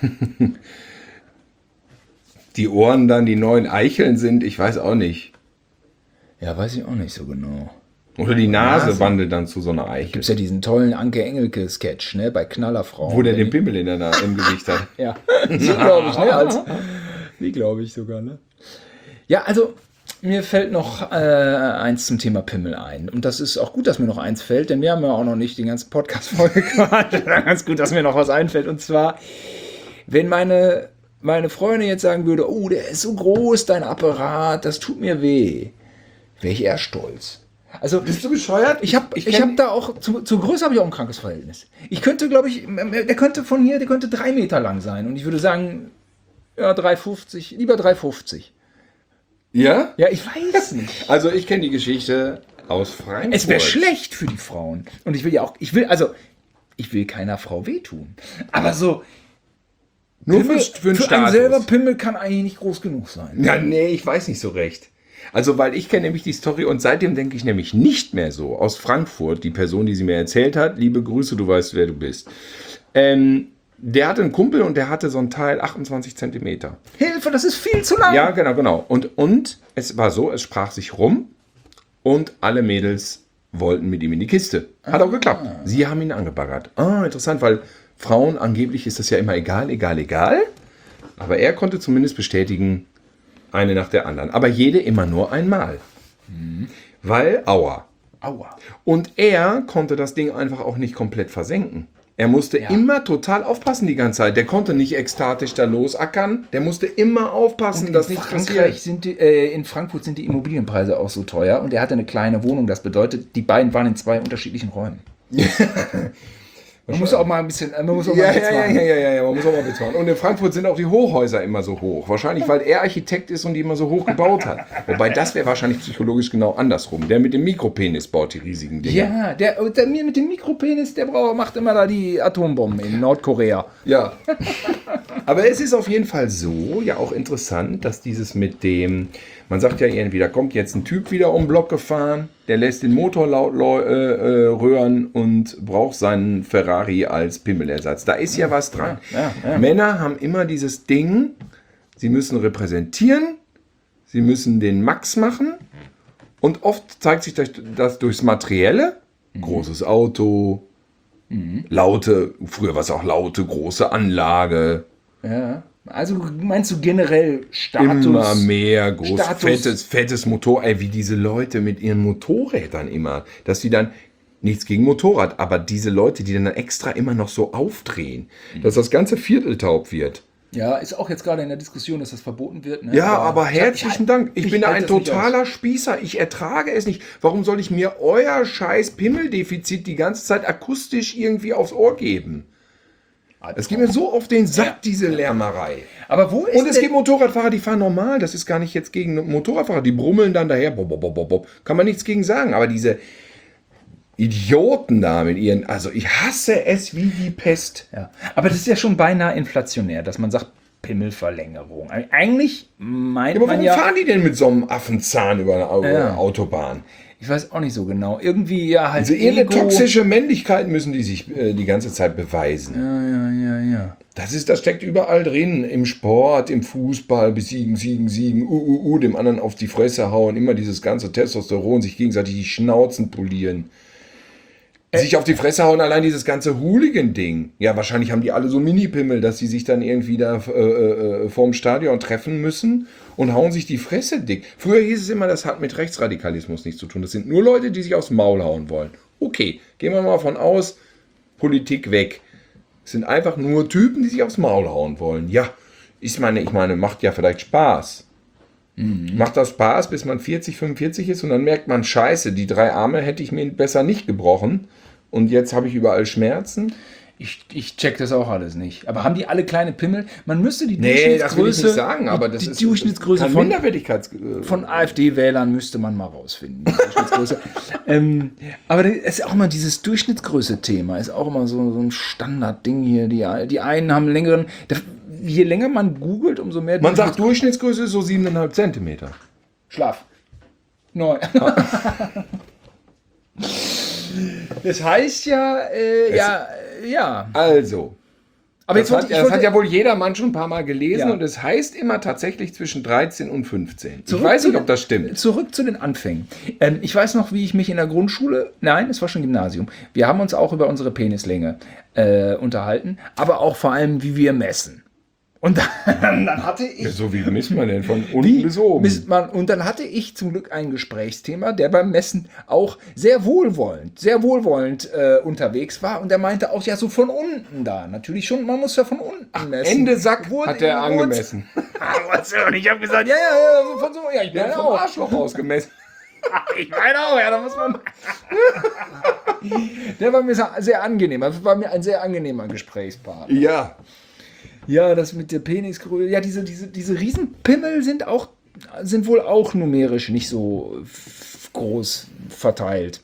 die Ohren dann die neuen Eicheln sind, ich weiß auch nicht. Ja, weiß ich auch nicht so genau. Oder die Nase wandelt dann zu so einer Eichel. Gibt es ja diesen tollen Anke Engelke-Sketch, ne, bei Knallerfrauen. Wo der den Pimmel im Gesicht hat. Ja, die glaube ich, ne? Die glaube ich sogar, ne? Ja, also mir fällt noch eins zum Thema Pimmel ein. Und das ist auch gut, dass mir noch eins fällt, denn wir haben ja auch noch nicht den ganzen Podcast voll gemacht. Ganz gut, dass mir noch was einfällt. Und zwar, wenn meine Freundin jetzt sagen würde, oh, der ist so groß, dein Apparat, das tut mir weh, wäre ich eher stolz. Also, Bist du bescheuert? Ich hab da auch, zur Größe habe ich auch ein krankes Verhältnis. Ich könnte, glaube ich, der könnte 3 Meter lang sein. Und ich würde sagen, ja, 3,50, lieber 3,50. Ja? Ja, ich weiß nicht. Also ich kenne die Geschichte aus Frankfurt. Es wäre schlecht für die Frauen. Und ich will keiner Frau wehtun. Aber so, Nur Pimmel, für einen für einen Status. selber Pimmel kann eigentlich nicht groß genug sein. Ja, nee, ich weiß nicht so recht. Also, weil ich kenne nämlich die Story und seitdem denke ich nämlich nicht mehr so. Aus Frankfurt, die Person, die sie mir erzählt hat, liebe Grüße, du weißt, wer du bist. Der hatte einen Kumpel und der hatte so ein Teil 28 Zentimeter. Hilfe, das ist viel zu lang. Ja, genau. Und es war so, es sprach sich rum und alle Mädels wollten mit ihm in die Kiste. Hat auch geklappt. Sie haben ihn angebaggert. Interessant, weil Frauen angeblich ist das ja immer egal. Aber er konnte zumindest bestätigen, eine nach der anderen. Aber jede immer nur einmal. Weil, aua. Und er konnte das Ding einfach auch nicht komplett versenken. Er musste immer total aufpassen die ganze Zeit. Der konnte nicht ekstatisch da losackern. Der musste immer aufpassen, dass nichts passiert. In Frankfurt sind die Immobilienpreise auch so teuer und er hatte eine kleine Wohnung. Das bedeutet, die beiden waren in 2 unterschiedlichen Räumen. Man muss auch mal ein bisschen, man muss auch mal bezahlen. Und in Frankfurt sind auch die Hochhäuser immer so hoch. Wahrscheinlich, weil er Architekt ist und die immer so hoch gebaut hat. Wobei, das wäre wahrscheinlich psychologisch genau andersrum. Der mit dem Mikropenis baut die riesigen Dinge. Ja, der mir mit dem Mikropenis, macht immer da die Atombomben in Nordkorea. Ja. Aber es ist auf jeden Fall so, ja auch interessant, dass dieses mit dem, man sagt ja irgendwie, da kommt jetzt ein Typ wieder um den Block gefahren, der lässt den Motor laut röhren und braucht seinen Ferrari als Pimmelersatz. Da ist ja was dran. Ja. Männer haben immer dieses Ding, sie müssen repräsentieren, sie müssen den Max machen und oft zeigt sich das durchs Materielle. Großes Auto, früher war es auch laute, große Anlage. Ja. Also meinst du generell Status? Immer mehr Status. fettes Motor. Ey, wie diese Leute mit ihren Motorrädern immer. Dass die dann, nichts gegen Motorrad, aber diese Leute, die dann extra immer noch so aufdrehen, dass das ganze Viertel taub wird. Ja, ist auch jetzt gerade in der Diskussion, dass das verboten wird. Ne? Ja, aber herzlichen Dank. Ich bin da ein totaler Spießer. Ich ertrage es nicht. Warum soll ich mir euer scheiß Pimmeldefizit die ganze Zeit akustisch irgendwie aufs Ohr geben? Es geht mir so auf den Sack, diese Lärmerei. Aber wo ist Und es gibt Motorradfahrer, die fahren normal. Das ist gar nicht jetzt gegen Motorradfahrer. Die brummeln dann daher. Bob. Kann man nichts gegen sagen. Aber diese Idioten da mit ihren... Also ich hasse es wie die Pest. Ja. Aber das ist ja schon beinahe inflationär, dass man sagt, Pimmelverlängerung. Eigentlich meint Aber man warum ja... fahren die denn mit so einem Affenzahn über eine Autobahn? Ich weiß auch nicht so genau. Irgendwie ja halt Also irgendeine toxische Männlichkeit müssen die sich die ganze Zeit beweisen. Ja. Das steckt überall drin. Im Sport, im Fußball, besiegen, dem anderen auf die Fresse hauen, immer dieses ganze Testosteron, sich gegenseitig die Schnauzen polieren. sich auf die Fresse hauen, allein dieses ganze Hooligan-Ding. Ja, wahrscheinlich haben die alle so Mini-Pimmel, dass sie sich dann irgendwie da vorm Stadion treffen müssen und hauen sich die Fresse dick. Früher hieß es immer, das hat mit Rechtsradikalismus nichts zu tun. Das sind nur Leute, die sich aufs Maul hauen wollen. Okay, gehen wir mal von aus, Politik weg. Es sind einfach nur Typen, die sich aufs Maul hauen wollen. Ja, ich meine, macht ja vielleicht Spaß. Macht das Spaß, bis man 40, 45 ist und dann merkt man, scheiße, die 3 Arme hätte ich mir besser nicht gebrochen und jetzt habe ich überall Schmerzen. Ich check das auch alles nicht. Aber haben die alle kleine Pimmel? Man müsste die Nee, das will ich nicht sagen, aber das die ist Durchschnittsgröße kein von AfD-Wählern müsste man mal rausfinden. Die Durchschnittsgröße. Aber das ist auch immer dieses Durchschnittsgröße-Thema, ist auch immer so ein Standardding hier. Die einen haben längeren. Je länger man googelt, umso mehr. Man sagt, Durchschnittsgröße ist so 7,5 Zentimeter. Schlaf. 9. Das heißt ja, ja. Also, Aber das hat ja wohl jeder Mann schon ein paar Mal gelesen und es heißt immer tatsächlich zwischen 13 und 15. Ich weiß nicht, ob das stimmt. Zurück zu den Anfängen. Ich weiß noch, wie ich mich in der Grundschule, nein, es war schon Gymnasium, wir haben uns auch über unsere Penislänge unterhalten, aber auch vor allem, wie wir messen. Und dann hatte ich... Ja, so wie misst man denn von unten bis oben? Und dann hatte ich zum Glück ein Gesprächsthema, der beim Messen auch sehr wohlwollend unterwegs war. Und der meinte auch, ja, so von unten da. Natürlich schon, man muss ja von unten messen. Ende Sack hat er angemessen. Und ich habe gesagt, ja, von so, ja, ich bin Der hat vom Arschloch ausgemessen. Ich meine auch, ja, da muss man... Der war mir sehr angenehm. Das war mir ein sehr angenehmer Gesprächspartner. Ja. Ja, das mit der Penisgröße. Ja, diese Riesenpimmel sind wohl auch numerisch nicht so groß verteilt.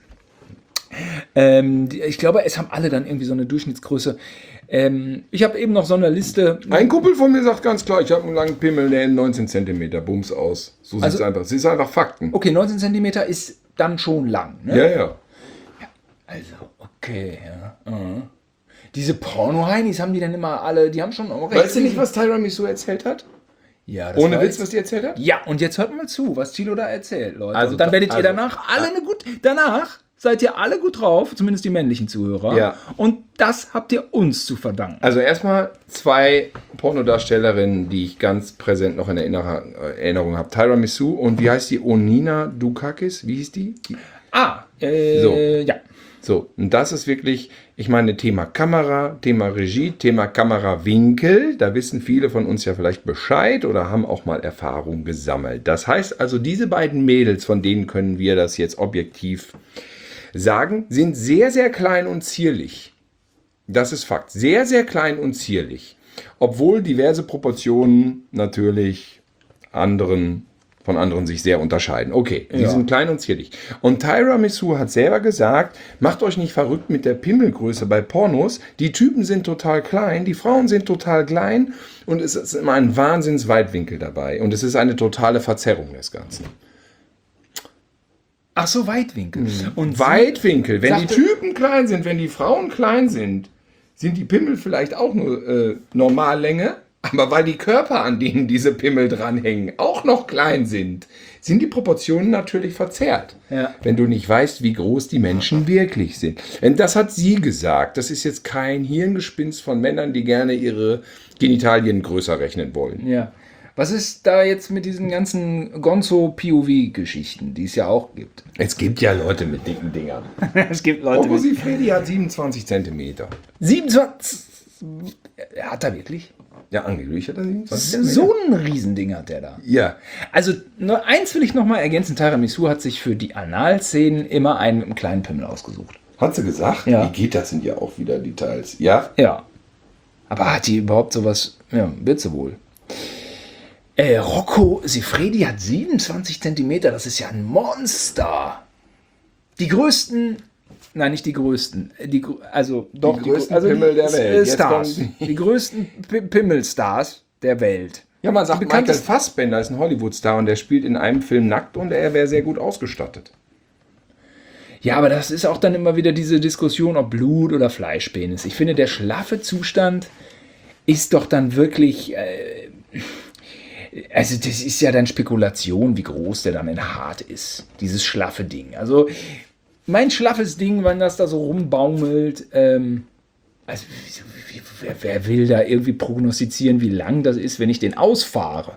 Ich glaube, es haben alle dann irgendwie so eine Durchschnittsgröße. Ich habe eben noch so eine Liste. Ein Kumpel von mir sagt ganz klar, ich habe einen langen Pimmel, der 19 cm, Bums aus. So sieht es einfach. Es ist einfach Fakten. Okay, 19 cm ist dann schon lang, ne? Ja. Also, okay, ja. Diese Porno-Heinis haben die dann immer alle, die haben schon auch recht. Weißt du nicht, was Tiramisu erzählt hat? Ja, Ohne Witz, was die erzählt hat? Ja, und jetzt hört mal zu, was Thilo da erzählt, Leute. Also, und dann werdet ihr danach seid ihr alle gut drauf, zumindest die männlichen Zuhörer. Ja. Und das habt ihr uns zu verdanken. Also erstmal 2 Pornodarstellerinnen, die ich ganz präsent noch in Erinnerung habe. Tiramisu und wie heißt die? Onina Dukakis? Wie hieß die? Ja. So, und das ist wirklich, ich meine, Thema Kamera, Thema Regie, Thema Kamerawinkel. Da wissen viele von uns ja vielleicht Bescheid oder haben auch mal Erfahrung gesammelt. Das heißt also, diese beiden Mädels, von denen können wir das jetzt objektiv sagen, sind sehr, sehr klein und zierlich. Das ist Fakt. Sehr, sehr klein und zierlich. Obwohl diverse Proportionen natürlich von anderen sich sehr unterscheiden. Okay, die sind klein und zierlich. Und Tiramisu hat selber gesagt, macht euch nicht verrückt mit der Pimmelgröße bei Pornos. Die Typen sind total klein, die Frauen sind total klein und es ist immer ein Wahnsinnsweitwinkel dabei. Und es ist eine totale Verzerrung des Ganzen. Ach so, Weitwinkel. Und Weitwinkel, wenn die Typen klein sind, wenn die Frauen klein sind die Pimmel vielleicht auch nur Normallänge. Aber weil die Körper, an denen diese Pimmel dranhängen, auch noch klein sind die Proportionen natürlich verzerrt. Ja. Wenn du nicht weißt, wie groß die Menschen wirklich sind. Denn das hat sie gesagt. Das ist jetzt kein Hirngespinst von Männern, die gerne ihre Genitalien größer rechnen wollen. Ja. Was ist da jetzt mit diesen ganzen Gonzo-POV-Geschichten, die es ja auch gibt? Es gibt ja Leute mit dicken Dingern. Es gibt Leute Rocco Siffredi hat 27 Zentimeter. 27? Hat er wirklich? Ja, angeblich hat er 27 Zentimeter. So ein Riesending hat der da. Ja. Also, nur eins will ich noch mal ergänzen. Tiramisu hat sich für die Analszenen immer einen mit einem kleinen Pimmel ausgesucht. Hat sie gesagt? Ja. Wie geht das? Sind ja auch wieder Details. Ja? Ja. Aber hat die überhaupt sowas? Ja, wird sie wohl. Rocco Siffredi hat 27 Zentimeter. Das ist ja ein Monster. Die größten... Nein, nicht die größten. Die größten Pimmel der Welt. Stars. Die größten Pimmelstars der Welt. Ja, man sagt, Michael Fassbender ist ein Hollywood-Star und der spielt in einem Film nackt und er wäre sehr gut ausgestattet. Ja, aber das ist auch dann immer wieder diese Diskussion, ob Blut- oder Fleischpenis. Ich finde, der schlaffe Zustand ist doch dann wirklich... Also das ist ja dann Spekulation, wie groß der dann in hart ist. Dieses schlaffe Ding. Also... mein schlaffes Ding, wenn das da so rumbaumelt, also, wer will da irgendwie prognostizieren, wie lang das ist, wenn ich den ausfahre?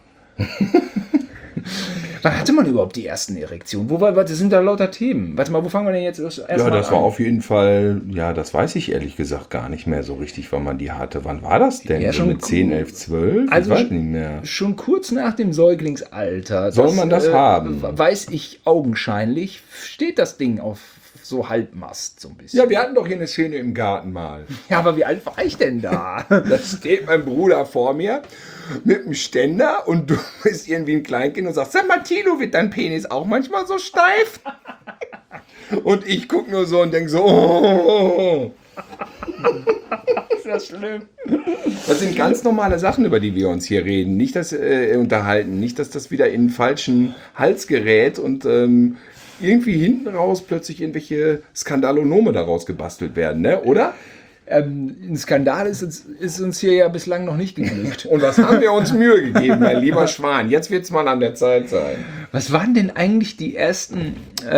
Wann hatte man überhaupt die ersten Erektionen? Das sind da lauter Themen. Warte mal, wo fangen wir denn jetzt erst Ja, mal das an? war auf jeden Fall, ja, das weiß ich ehrlich gesagt gar nicht mehr so richtig, wann man die hatte. Wann war das denn? Ja, so schon mit 10, 11, 12? Also ich weiß nicht mehr. schon kurz nach dem Säuglingsalter. Soll man das haben? Weiß ich augenscheinlich, steht das Ding auf so Halbmast so ein bisschen. Ja, wir hatten doch hier eine Szene im Garten mal. Ja, aber wie alt war ich denn da? Da steht mein Bruder vor mir mit einem Ständer und du bist irgendwie ein Kleinkind und sagst, sag mal, Tilo, wird dein Penis auch manchmal so steif? Und ich guck nur so und denk so, oh. Ist das schlimm? Das sind ganz normale Sachen, über die wir uns hier reden. Nicht das unterhalten, nicht, dass das wieder in den falschen Hals gerät und irgendwie hinten raus plötzlich irgendwelche Skandalonome daraus gebastelt werden, ne? Oder? Ein Skandal ist uns hier ja bislang noch nicht geglückt. Und was haben wir uns Mühe gegeben, mein lieber Schwan? Jetzt wird es mal an der Zeit sein. Was waren denn eigentlich die ersten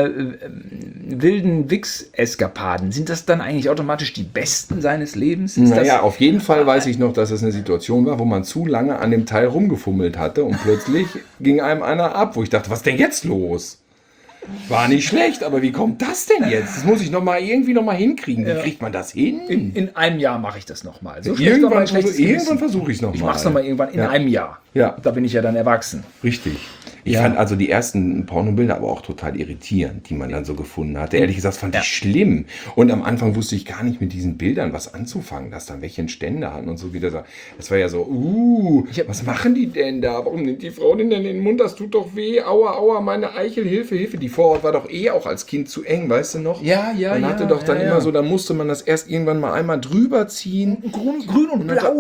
wilden Wix-Eskapaden? Sind das dann eigentlich automatisch die besten seines Lebens? Naja, auf jeden Fall weiß ich noch, dass es eine Situation war, wo man zu lange an dem Teil rumgefummelt hatte und plötzlich ging einem einer ab, wo ich dachte, was ist denn jetzt los? War nicht schlecht, aber wie kommt das denn jetzt? Das muss ich irgendwie noch mal hinkriegen. Wie kriegt man das hin? In einem Jahr mache ich das nochmal. So Irgendwann versuche ich es nochmal. Ich mache es nochmal irgendwann in einem Jahr. Ja. Da bin ich ja dann erwachsen. Richtig. Ich fand also die ersten Pornobilder aber auch total irritierend, die man dann so gefunden hatte. Ehrlich gesagt fand ich schlimm. Und am Anfang wusste ich gar nicht mit diesen Bildern was anzufangen, dass dann welche einen Ständer hatten und so wieder so. Das war ja so, was machen die denn da? Warum nimmt die Frau denn in den Mund? Das tut doch weh. Aua, aua, meine Eichel, Hilfe, Hilfe. Die Vorhaut war doch auch als Kind zu eng, weißt du noch? Ja. Man hatte doch dann immer so, da musste man das erst irgendwann mal einmal drüber ziehen. Grün und blau.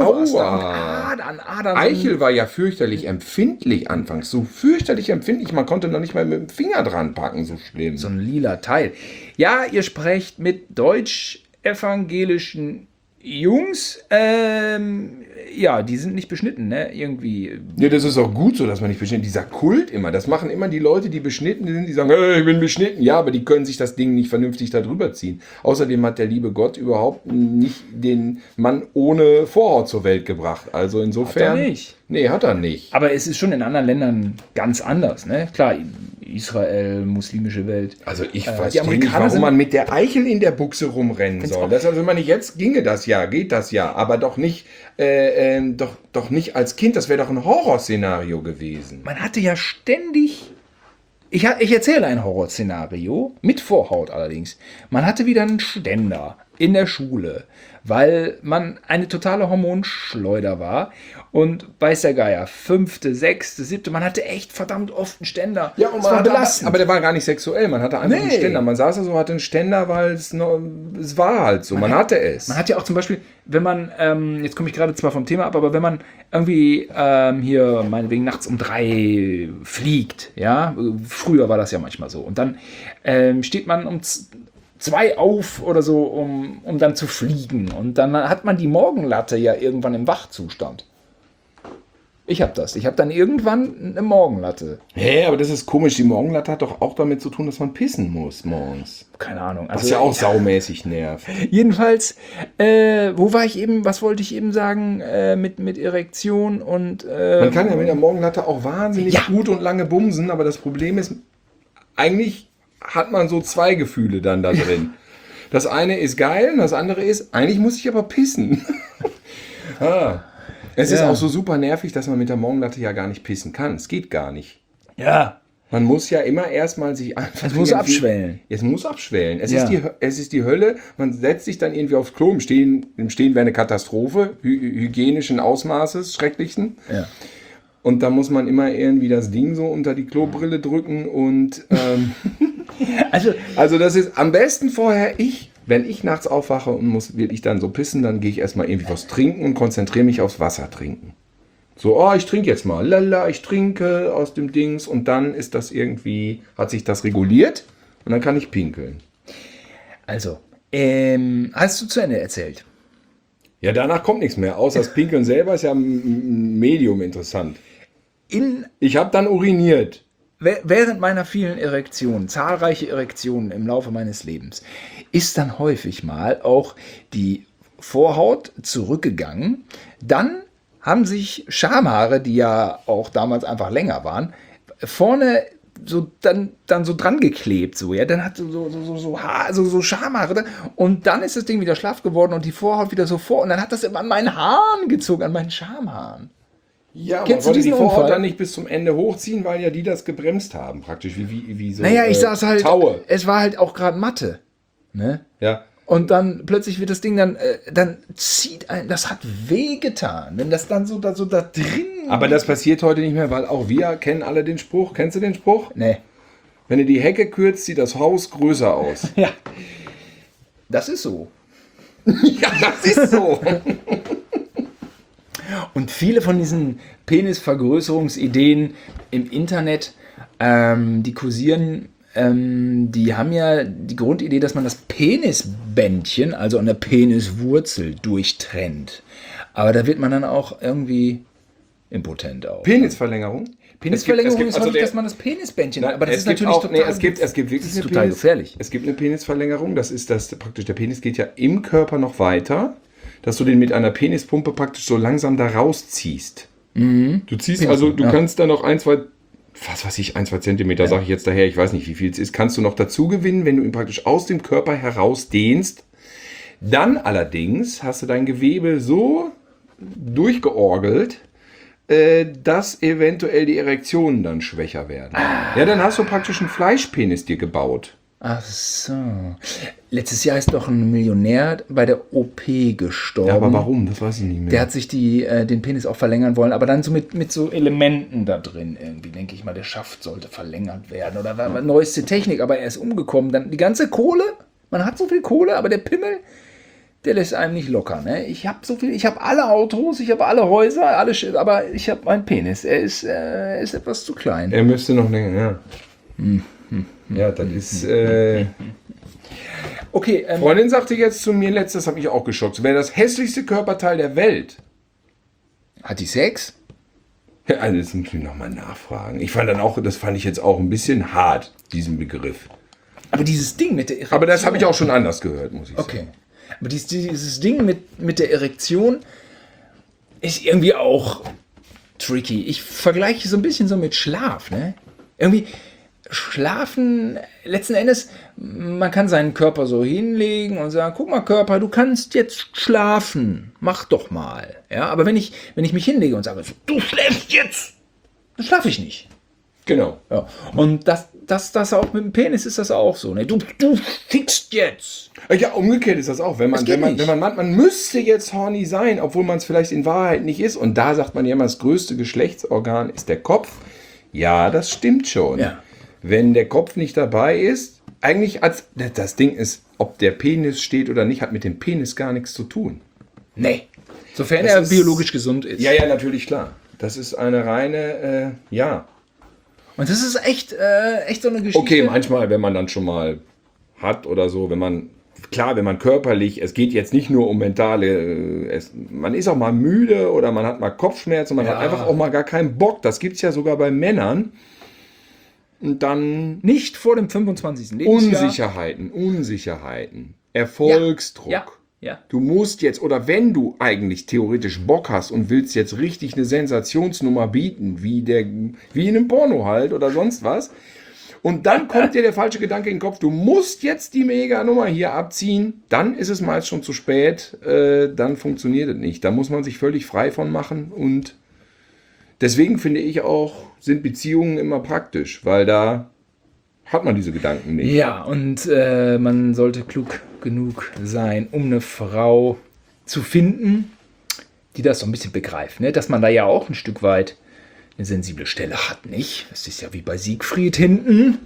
Adern. Eichel war ja fürchterlich empfindlich anfangs. So fürchterlich empfindlich. Man konnte noch nicht mal mit dem Finger dran packen. So schlimm. So ein lila Teil. Ja, ihr sprecht mit deutsch-evangelischen Jungs. Ja, die sind nicht beschnitten, ne? Irgendwie. Ja, das ist auch gut so, dass man nicht beschnitten. Dieser Kult immer, das machen immer die Leute, die beschnitten sind, die sagen, hey, ich bin beschnitten. Ja, aber die können sich das Ding nicht vernünftig da drüber ziehen. Außerdem hat der liebe Gott überhaupt nicht den Mann ohne Vorhaut zur Welt gebracht. Also insofern. Hat er nicht. Nee, hat er nicht. Aber es ist schon in anderen Ländern ganz anders, ne? Klar, Israel, muslimische Welt. Also ich weiß die nicht, Amerikaner warum man mit der Eichel in der Buchse rumrennen soll. Das, also wenn man nicht jetzt ginge das ja, geht das ja, aber doch nicht, doch nicht als Kind. Das wäre doch ein Horrorszenario gewesen. Man hatte ja ständig. Ich erzähle ein Horrorszenario, mit Vorhaut allerdings. Man hatte wieder einen Ständer in der Schule, weil man eine totale Hormonschleuder war. Und weiß der Geier, 5., 6., 7., man hatte echt verdammt oft einen Ständer. Ja, und das war belastend. aber der war gar nicht sexuell. Man hatte einfach einen Ständer. Man saß da so, hatte einen Ständer, weil es war halt so. Man hatte es. Man hat ja auch zum Beispiel, wenn man, jetzt komme ich gerade zwar vom Thema ab, aber wenn man irgendwie hier meinetwegen nachts um 3 fliegt, ja, früher war das ja manchmal so. Und dann steht man um 2 auf oder so, um dann zu fliegen. Und dann hat man die Morgenlatte ja irgendwann im Wachzustand. Ich habe das. Ich habe dann irgendwann eine Morgenlatte. Hä, aber das ist komisch. Die Morgenlatte hat doch auch damit zu tun, dass man pissen muss morgens. Keine Ahnung. Was ja auch saumäßig nervt. Jedenfalls, wo war ich eben, was wollte ich eben sagen, mit Erektion und... Man kann ja mit der Morgenlatte auch wahnsinnig gut und lange bumsen, aber das Problem ist, eigentlich hat man so 2 Gefühle dann da drin. Das eine ist geil und das andere ist, eigentlich muss ich aber pissen. Es ist auch so super nervig, dass man mit der Morgenlatte ja gar nicht pissen kann. Es geht gar nicht. Ja. Man muss ja immer erstmal sich einfach... Es muss abschwellen. Es muss abschwellen. Es ist die Hölle. Man setzt sich dann irgendwie aufs Klo. Im Stehen wäre eine Katastrophe. Hygienischen Ausmaßes, schrecklichsten. Ja. Und da muss man immer irgendwie das Ding so unter die Klobrille drücken und... Also das ist am besten vorher wenn ich nachts aufwache und muss wirklich dann so pissen, dann gehe ich erstmal irgendwie was trinken und konzentriere mich aufs Wasser trinken. So, ich trinke jetzt mal. Lala, ich trinke aus dem Dings und dann ist das irgendwie, hat sich das reguliert und dann kann ich pinkeln. Also, hast du zu Ende erzählt? Ja, danach kommt nichts mehr, außer das Pinkeln selber ist ja ein Medium interessant. Ich habe dann uriniert. während meiner vielen Erektionen, zahlreiche Erektionen im Laufe meines Lebens, ist dann häufig mal auch die Vorhaut zurückgegangen. Dann haben sich Schamhaare, die ja auch damals einfach länger waren, vorne so dann so dran geklebt, so, ja, dann hat so Schamhaare da, und dann ist das Ding wieder schlaff geworden und die Vorhaut wieder so vor und dann hat das immer an meinen Haaren gezogen, an meinen Schamhaaren. Ja, Kennst man du wollte die diesen Vorhaut Unfall? dann nicht bis zum Ende hochziehen, weil ja die das gebremst haben, praktisch wie so Naja, ich saß halt, Taue. es war halt auch gerade Mathe, ne? Ja. Und dann plötzlich wird das Ding dann zieht ein, das hat wehgetan, wenn das dann so da drin. Aber das passiert heute nicht mehr, weil auch wir kennen alle den Spruch. Kennst du den Spruch? Nee. Wenn du die Hecke kürzt, sieht das Haus größer aus. Ja. Das ist so. Ja, das ist so. Und viele von diesen Penisvergrößerungsideen im Internet, die kursieren, die haben ja die Grundidee, dass man das Penisbändchen, also an der Peniswurzel, durchtrennt. Aber da wird man dann auch irgendwie impotent auch. Penisverlängerung? Penisverlängerung Es gibt ist also häufig, der- dass man das Penisbändchen, Nein, aber das es ist gibt natürlich auch, total, es gibt wirklich das ist eine total gefährlich. Es gibt eine Penisverlängerung, das ist das praktisch, der Penis geht ja im Körper noch weiter, dass du den mit einer Penispumpe praktisch so langsam da rausziehst. Du ziehst, also du kannst da noch 1, 2 Zentimeter, sage ich jetzt daher, ich weiß nicht, wie viel es ist, kannst du noch dazu gewinnen, wenn du ihn praktisch aus dem Körper herausdehnst. Dann allerdings hast du dein Gewebe so durchgeorgelt, dass eventuell die Erektionen dann schwächer werden. Ja, dann hast du praktisch einen Fleischpenis dir gebaut. Ach so. Letztes Jahr ist doch ein Millionär bei der OP gestorben. Ja, aber warum? Das weiß ich nicht mehr. Der hat sich den Penis auch verlängern wollen, aber dann so mit so Elementen da drin irgendwie, denke ich mal, der Schaft sollte verlängert werden oder war neueste Technik, aber er ist umgekommen. Dann die ganze Kohle, man hat so viel Kohle, aber der Pimmel, der lässt einem nicht locker. Ne? Ich habe so viel, ich habe alle Autos, ich habe alle Häuser, aber ich habe meinen Penis. Er ist etwas zu klein. Er müsste noch länger, ja. Ja, das ist. Okay, Freundin sagte jetzt zu mir letztes, habe ich auch geschockt, wäre das hässlichste Körperteil der Welt. hat die Sex? Ja, also das muss ich nochmal nachfragen. Das fand ich jetzt auch ein bisschen hart, diesen Begriff. Aber dieses Ding mit der Erektion. Aber das habe ich auch schon anders gehört, muss ich sagen. Okay. Aber dieses Ding mit der Erektion ist irgendwie auch tricky. Ich vergleiche so ein bisschen so mit Schlaf, ne? Irgendwie Schlafen, letzten Endes, man kann seinen Körper so hinlegen und sagen, guck mal Körper, du kannst jetzt schlafen, mach doch mal. Ja, aber wenn ich mich hinlege und sage, du schläfst jetzt, dann schlafe ich nicht. Genau. Ja. Und das auch mit dem Penis ist das auch so. Ne? Du fickst jetzt. Ja, umgekehrt ist das auch. Wenn man meint, man müsste jetzt horny sein, obwohl man es vielleicht in Wahrheit nicht ist. Und da sagt man ja immer, das größte Geschlechtsorgan ist der Kopf. Ja, das stimmt schon. Ja. Wenn der Kopf nicht dabei ist, eigentlich das Ding ist, ob der Penis steht oder nicht, hat mit dem Penis gar nichts zu tun. Nee. Sofern Das er ist- biologisch gesund ist. Ja, natürlich, klar. Das ist eine reine, ja. Und das ist echt so eine Geschichte. Okay, manchmal, wenn man dann schon mal hat oder so, wenn man körperlich, es geht jetzt nicht nur um mentale, man ist auch mal müde oder man hat mal Kopfschmerzen und man hat einfach auch mal gar keinen Bock. Das gibt es ja sogar bei Männern. Und dann Nicht vor dem 25. Lebensjahr. Unsicherheiten, Erfolgsdruck. Ja. Du musst jetzt, oder wenn du eigentlich theoretisch Bock hast und willst jetzt richtig eine Sensationsnummer bieten, wie in einem Porno halt oder sonst was, und dann kommt dir der falsche Gedanke in den Kopf, du musst jetzt die Mega-Nummer hier abziehen, dann ist es meist schon zu spät, dann funktioniert es nicht. Da muss man sich völlig frei von machen und deswegen finde ich auch, sind Beziehungen immer praktisch, weil da hat man diese Gedanken nicht. Ja, und man sollte klug genug sein, um eine Frau zu finden, die das so ein bisschen begreift. Ne? Dass man da ja auch ein Stück weit eine sensible Stelle hat, nicht? Das ist ja wie bei Siegfried hinten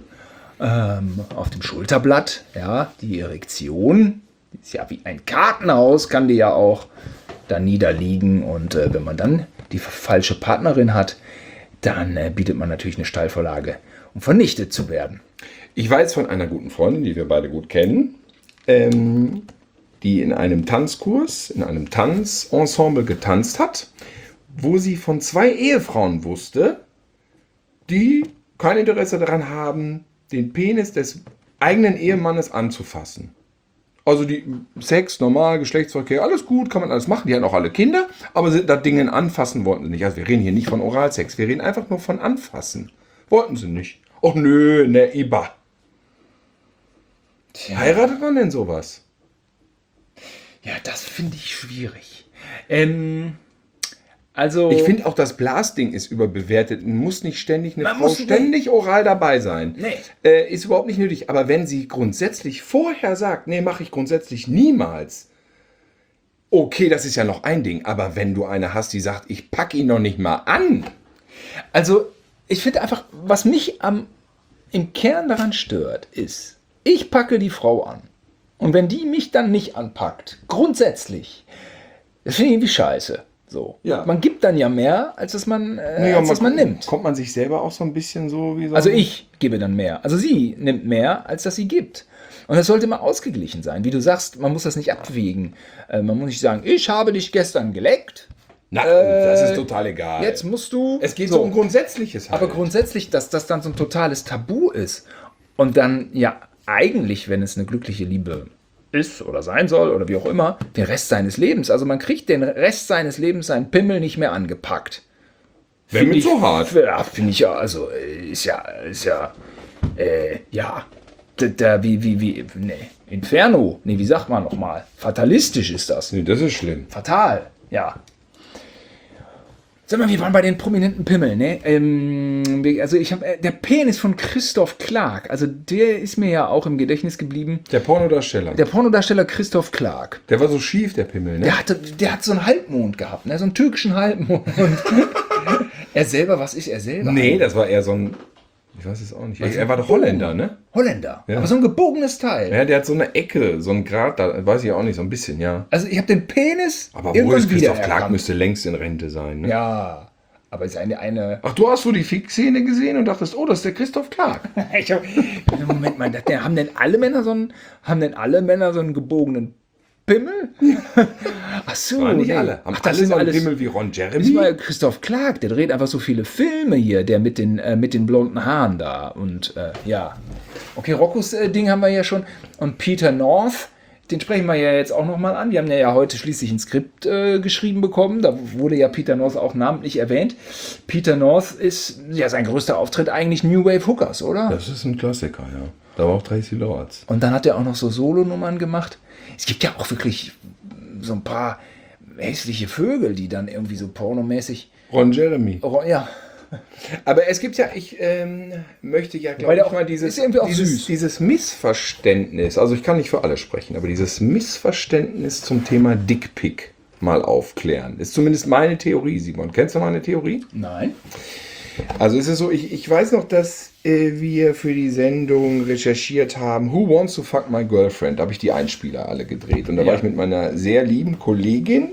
auf dem Schulterblatt. Ja, die Erektion die ist ja wie ein Kartenhaus, kann die ja auch da niederliegen. Und wenn man dann die falsche Partnerin hat, dann bietet man natürlich eine Steilvorlage, um vernichtet zu werden. Ich weiß von einer guten Freundin, die wir beide gut kennen, die in einem Tanzkurs, in einem Tanzensemble getanzt hat, wo sie von 2 Ehefrauen wusste, die kein Interesse daran haben, den Penis des eigenen Ehemannes anzufassen. Also die Sex, normal, Geschlechtsverkehr, alles gut, kann man alles machen. Die hatten auch alle Kinder, aber das Ding anfassen wollten sie nicht. Also wir reden hier nicht von Oralsex, wir reden einfach nur von Anfassen. Wollten sie nicht. Och nö, ne, Iba. Heiratet man denn sowas? Ja, das finde ich schwierig. Also ich finde auch, das Blasding ist überbewertet. Muss nicht ständig eine Man Frau muss ständig oral dabei sein. Nee. Ist überhaupt nicht nötig. Aber wenn sie grundsätzlich vorher sagt, nee, mache ich grundsätzlich niemals. Okay, das ist ja noch ein Ding. Aber wenn du eine hast, die sagt, ich packe ihn noch nicht mal an. Also, ich finde einfach, was mich im Kern daran stört, ist, ich packe die Frau an. Und wenn die mich dann nicht anpackt, grundsätzlich, das finde ich irgendwie scheiße. So. Ja. Man gibt dann ja mehr, als dass man nimmt. Kommt man sich selber auch so ein bisschen so wie so. Also ich gebe dann mehr. Also sie nimmt mehr, als dass sie gibt. Und das sollte immer ausgeglichen sein. Wie du sagst, man muss das nicht abwägen. Man muss nicht sagen, ich habe dich gestern geleckt. Na, das ist total egal. Jetzt musst du... Es geht so um Grundsätzliches halt. Aber grundsätzlich, dass das dann so ein totales Tabu ist und dann ja eigentlich, wenn es eine glückliche Liebe ist oder sein soll oder wie auch immer, den Rest seines Lebens. Also man kriegt den Rest seines Lebens seinen Pimmel nicht mehr angepackt. Wenn mit so hart. Ja, finde ich ja, also ist ja, nee, Inferno, nee, wie sagt man nochmal? Fatalistisch ist das. Nee, das ist schlimm. Fatal, ja. Sag mal, wir waren bei den prominenten Pimmeln, ne? Also der Penis von Christoph Clark, also der ist mir ja auch im Gedächtnis geblieben. Der Pornodarsteller. Der Pornodarsteller Christoph Clark. Der war so schief, der Pimmel, ne? Der hat so einen Halbmond gehabt, ne? So einen türkischen Halbmond. Er selber, was ist er selber? Nee, das war eher so ein... Ich weiß es auch nicht. Er war doch Holländer, ne? Holländer. Ja. Aber so ein gebogenes Teil. Ja, der hat so eine Ecke, so ein Grad, da weiß ich auch nicht, so ein bisschen, ja. Also ich habe den Penis Aber wo irgendwann ist Christoph wiedererkannt. Clark? Müsste längst in Rente sein, ne? Ja, aber es ist eine Ach, du hast so die Fixszene gesehen und dachtest, oh, das ist der Christoph Clark. Moment mal, haben denn alle Männer so einen gebogenen Pimmel? Ach so, Waren nicht nee. alle. Haben Ach, das alle ist so einen alles. Pimmel wie Ron Das Jeremy? war Christoph Clark, der dreht einfach so viele Filme hier, der mit den blonden Haaren da. Und ja. Okay, Roccos Ding haben wir ja schon. Und Peter North, den sprechen wir ja jetzt auch nochmal an. Wir haben ja heute schließlich ein Skript geschrieben bekommen. Da wurde ja Peter North auch namentlich erwähnt. Peter North ist ja sein größter Auftritt eigentlich New Wave Hookers, oder? Das ist ein Klassiker, ja. Da war auch Tracy Lords. Und dann hat er auch noch so Solonummern gemacht. Es gibt ja auch wirklich so ein paar hässliche Vögel, die dann irgendwie so pornomäßig... Ron Jeremy. Ja, Aber es gibt ja, ich möchte ja, Weil glaube der ich, auch- mal ist irgendwie auch süß. dieses Missverständnis, also ich kann nicht für alle sprechen, aber dieses Missverständnis zum Thema Dickpick mal aufklären. Ist zumindest meine Theorie, Simon. Kennst du meine Theorie? nein. Also es ist so, ich weiß noch, dass wir für die Sendung recherchiert haben, Who Wants to Fuck My Girlfriend? Da habe ich die Einspieler alle gedreht. Und da war ich mit meiner sehr lieben Kollegin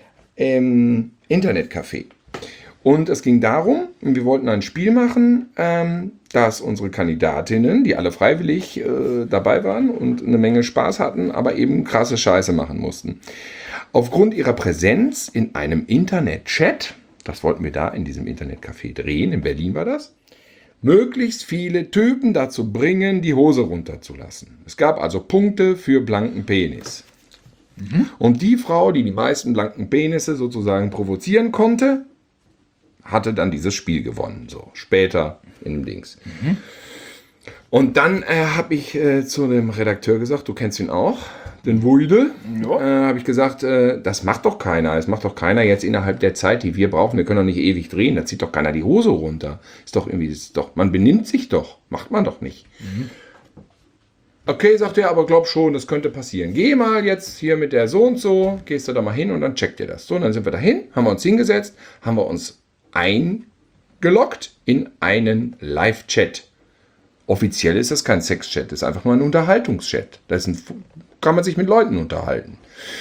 im Internetcafé. Und es ging darum, wir wollten ein Spiel machen, dass unsere Kandidatinnen, die alle freiwillig dabei waren und eine Menge Spaß hatten, aber eben krasse Scheiße machen mussten. Aufgrund ihrer Präsenz in einem Internet-Chat, das wollten wir da in diesem Internetcafé drehen, in Berlin war das, möglichst viele Typen dazu bringen, die Hose runterzulassen. Es gab also Punkte für blanken Penis. Und die Frau, die die meisten blanken Penisse sozusagen provozieren konnte, hatte dann dieses Spiel gewonnen. So, später in dem Dings. Und dann habe ich zu dem Redakteur gesagt, du kennst ihn auch, den Wuide. Habe ich gesagt, das macht doch keiner. Das macht doch keiner jetzt innerhalb der Zeit, die wir brauchen. Wir können doch nicht ewig drehen. Da zieht doch keiner die Hose runter. Man benimmt sich doch. Macht man doch nicht. Okay, sagt er, aber glaub schon, das könnte passieren. Geh mal jetzt hier mit der so und so, gehst du da mal hin und dann checkt ihr das. So, und dann sind wir dahin, haben wir uns hingesetzt, haben wir uns eingeloggt in einen Live-Chat. Offiziell ist das kein Sex-Chat, das ist einfach nur ein Unterhaltungschat. Kann man sich mit Leuten unterhalten.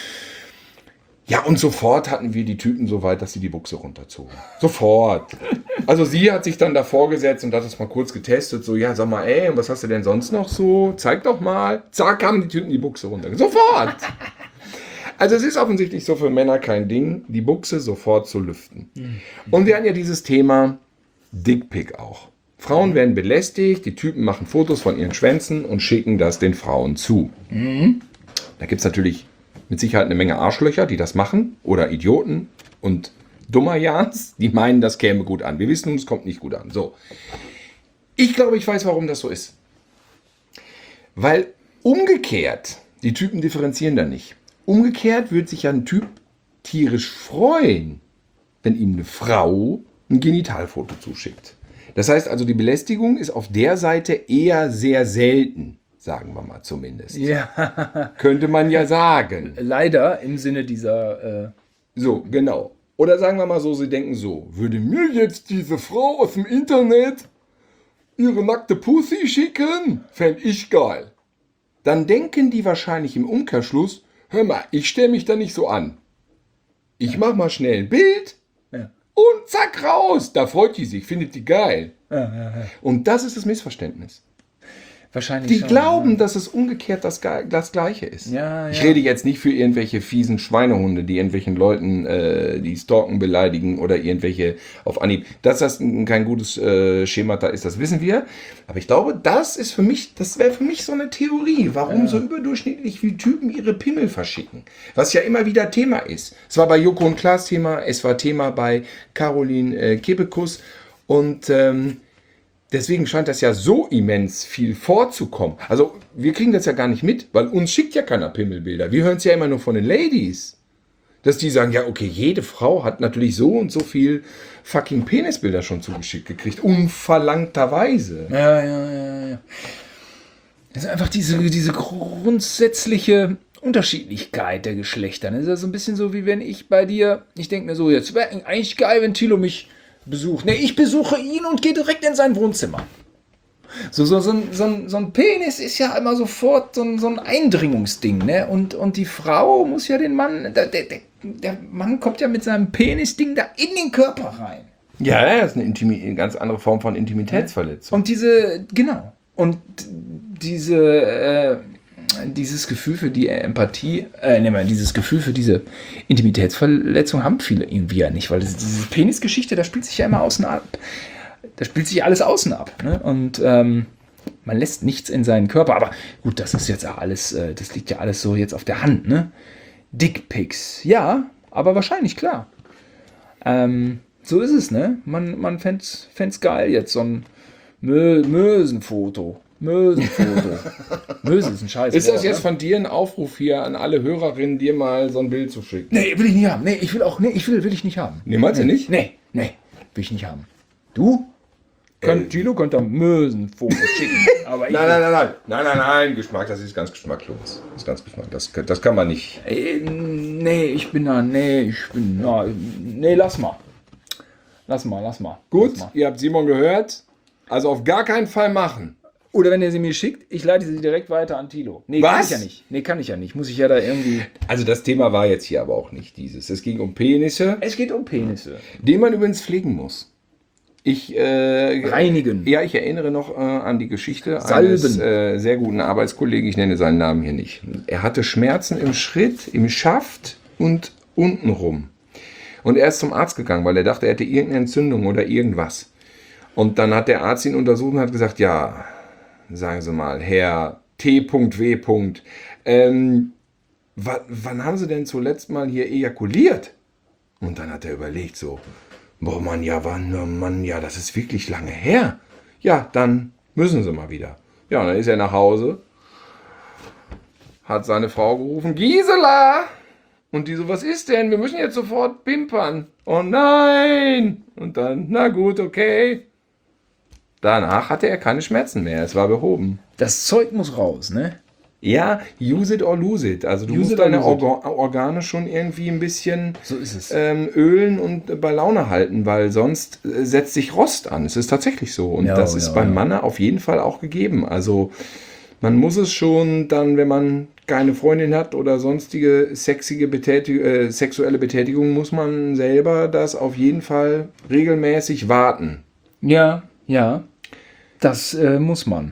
Ja, und sofort hatten wir die Typen so weit, dass sie die Buchse runterzogen. Sofort. Also sie hat sich dann davor gesetzt und hat das mal kurz getestet. So, ja, sag mal, ey, und was hast du denn sonst noch so? Zeig doch mal. Zack, haben die Typen die Buchse runter. Sofort. Also es ist offensichtlich so für Männer kein Ding, die Buchse sofort zu lüften. Und wir hatten ja dieses Thema Dickpick auch. Frauen werden belästigt, die Typen machen Fotos von ihren Schwänzen und schicken das den Frauen zu. Da gibt es natürlich mit Sicherheit eine Menge Arschlöcher, die das machen, oder Idioten und Dummerjans, die meinen, das käme gut an. Wir wissen nun, es kommt nicht gut an. So. Ich glaube, ich weiß, warum das so ist. Weil umgekehrt, die Typen differenzieren da nicht. Umgekehrt würde sich ja ein Typ tierisch freuen, wenn ihm eine Frau ein Genitalfoto zuschickt. Das heißt also, die Belästigung ist auf der Seite eher sehr selten, sagen wir mal zumindest. Ja. Könnte man ja sagen. Leider im Sinne dieser... So, genau. Oder sagen wir mal so, sie denken so, würde mir jetzt diese Frau aus dem Internet ihre nackte Pussy schicken? Fände ich geil. Dann denken die wahrscheinlich im Umkehrschluss, hör mal, ich stelle mich da nicht so an. Ich mach mal schnell ein Bild und zack, raus. Da freut die sich, findet die geil. Und das ist das Missverständnis. Wahrscheinlich Die schon, glauben, dass es umgekehrt das Gleiche ist. Ja, Ich ja. rede jetzt nicht für irgendwelche fiesen Schweinehunde, die irgendwelchen Leuten die stalken, beleidigen oder irgendwelche auf Anhieb. Dass das kein gutes Schemata ist, das wissen wir. Aber ich glaube, das wäre für mich so eine Theorie, warum so überdurchschnittlich viele Typen ihre Pimmel verschicken. Was ja immer wieder Thema ist. Es war bei Joko und Klaas Thema, es war Thema bei Caroline Kebekus und deswegen scheint das ja so immens viel vorzukommen. Also wir kriegen das ja gar nicht mit, weil uns schickt ja keiner Pimmelbilder. Wir hören es ja immer nur von den Ladies. Dass die sagen, ja okay, jede Frau hat natürlich so und so viel fucking Penisbilder schon zugeschickt gekriegt. Unverlangterweise. Ja. Das ist einfach diese grundsätzliche Unterschiedlichkeit der Geschlechter. Das ist ja so ein bisschen so, wie wenn ich bei dir, ich denke mir so, jetzt wäre eigentlich geil, wenn Thilo mich besucht. Ne, ich besuche ihn und gehe direkt in sein Wohnzimmer. So ein Penis ist ja immer sofort so ein Eindringungsding, ne? Und die Frau muss ja den Mann, der Mann kommt ja mit seinem Penisding da in den Körper rein. Ja, das ist eine ganz andere Form von Intimitätsverletzung. Und dieses Gefühl für die Empathie, dieses Gefühl für diese Intimitätsverletzung haben viele irgendwie ja nicht, weil diese Penisgeschichte, da spielt sich ja immer außen ab. Da spielt sich alles außen ab. Ne? Und man lässt nichts in seinen Körper. Aber gut, das ist jetzt alles, das liegt ja alles so jetzt auf der Hand. Ne? Dickpics, ja, aber wahrscheinlich, klar. So ist es, ne? Man fänd's geil, jetzt so ein Mösenfoto. Möse ist ein Scheiß. Ist das jetzt von dir ein Aufruf hier an alle Hörerinnen, dir mal so ein Bild zu schicken? Nee, will ich nicht haben. Nee, will ich nicht haben. Nee, meinst du nicht? Nee, will ich nicht haben. Du? Thilo könnte ein Mösenfoto schicken. Aber Nein, Geschmack, das ist ganz geschmacklos. Das kann man nicht. Lass mal. Gut, Lass mal. ihr habt Simon gehört. Also auf gar keinen Fall machen. Oder wenn er sie mir schickt, ich leite sie direkt weiter an Thilo. Nee, Was? Kann ich ja nicht. Muss ich ja da irgendwie... Also das Thema war jetzt hier aber auch nicht dieses. Es ging um Penisse, Es geht um Penisse. die man übrigens pflegen muss. Reinigen. Ja, ich erinnere noch an die Geschichte Salben. eines sehr guten Arbeitskollegen. Ich nenne seinen Namen hier nicht. Er hatte Schmerzen im Schritt, im Schaft und untenrum. Und er ist zum Arzt gegangen, weil er dachte, er hätte irgendeine Entzündung oder irgendwas. Und dann hat der Arzt ihn untersucht und hat gesagt, ja, sagen Sie mal, Herr T.W. Wann haben Sie denn zuletzt mal hier ejakuliert? Und dann hat er überlegt so, boah Mann, ja, das ist wirklich lange her. Ja, dann müssen Sie mal wieder. Ja, und dann ist er nach Hause, hat seine Frau gerufen, Gisela! Und die so, was ist denn? Wir müssen jetzt sofort pimpern. Oh nein! Und dann, na gut, okay. Danach hatte er keine Schmerzen mehr. Es war behoben. Das Zeug muss raus, ne? Ja, use it or lose it. Also du musst deine Organe schon irgendwie ein bisschen So ist es. ölen und bei Laune halten, weil sonst setzt sich Rost an. Es ist tatsächlich so. Und das ist beim Manne auf jeden Fall auch gegeben. Also man muss es schon dann, wenn man keine Freundin hat oder sonstige sexuelle Betätigung, muss man selber das auf jeden Fall regelmäßig warten. Ja, das muss man.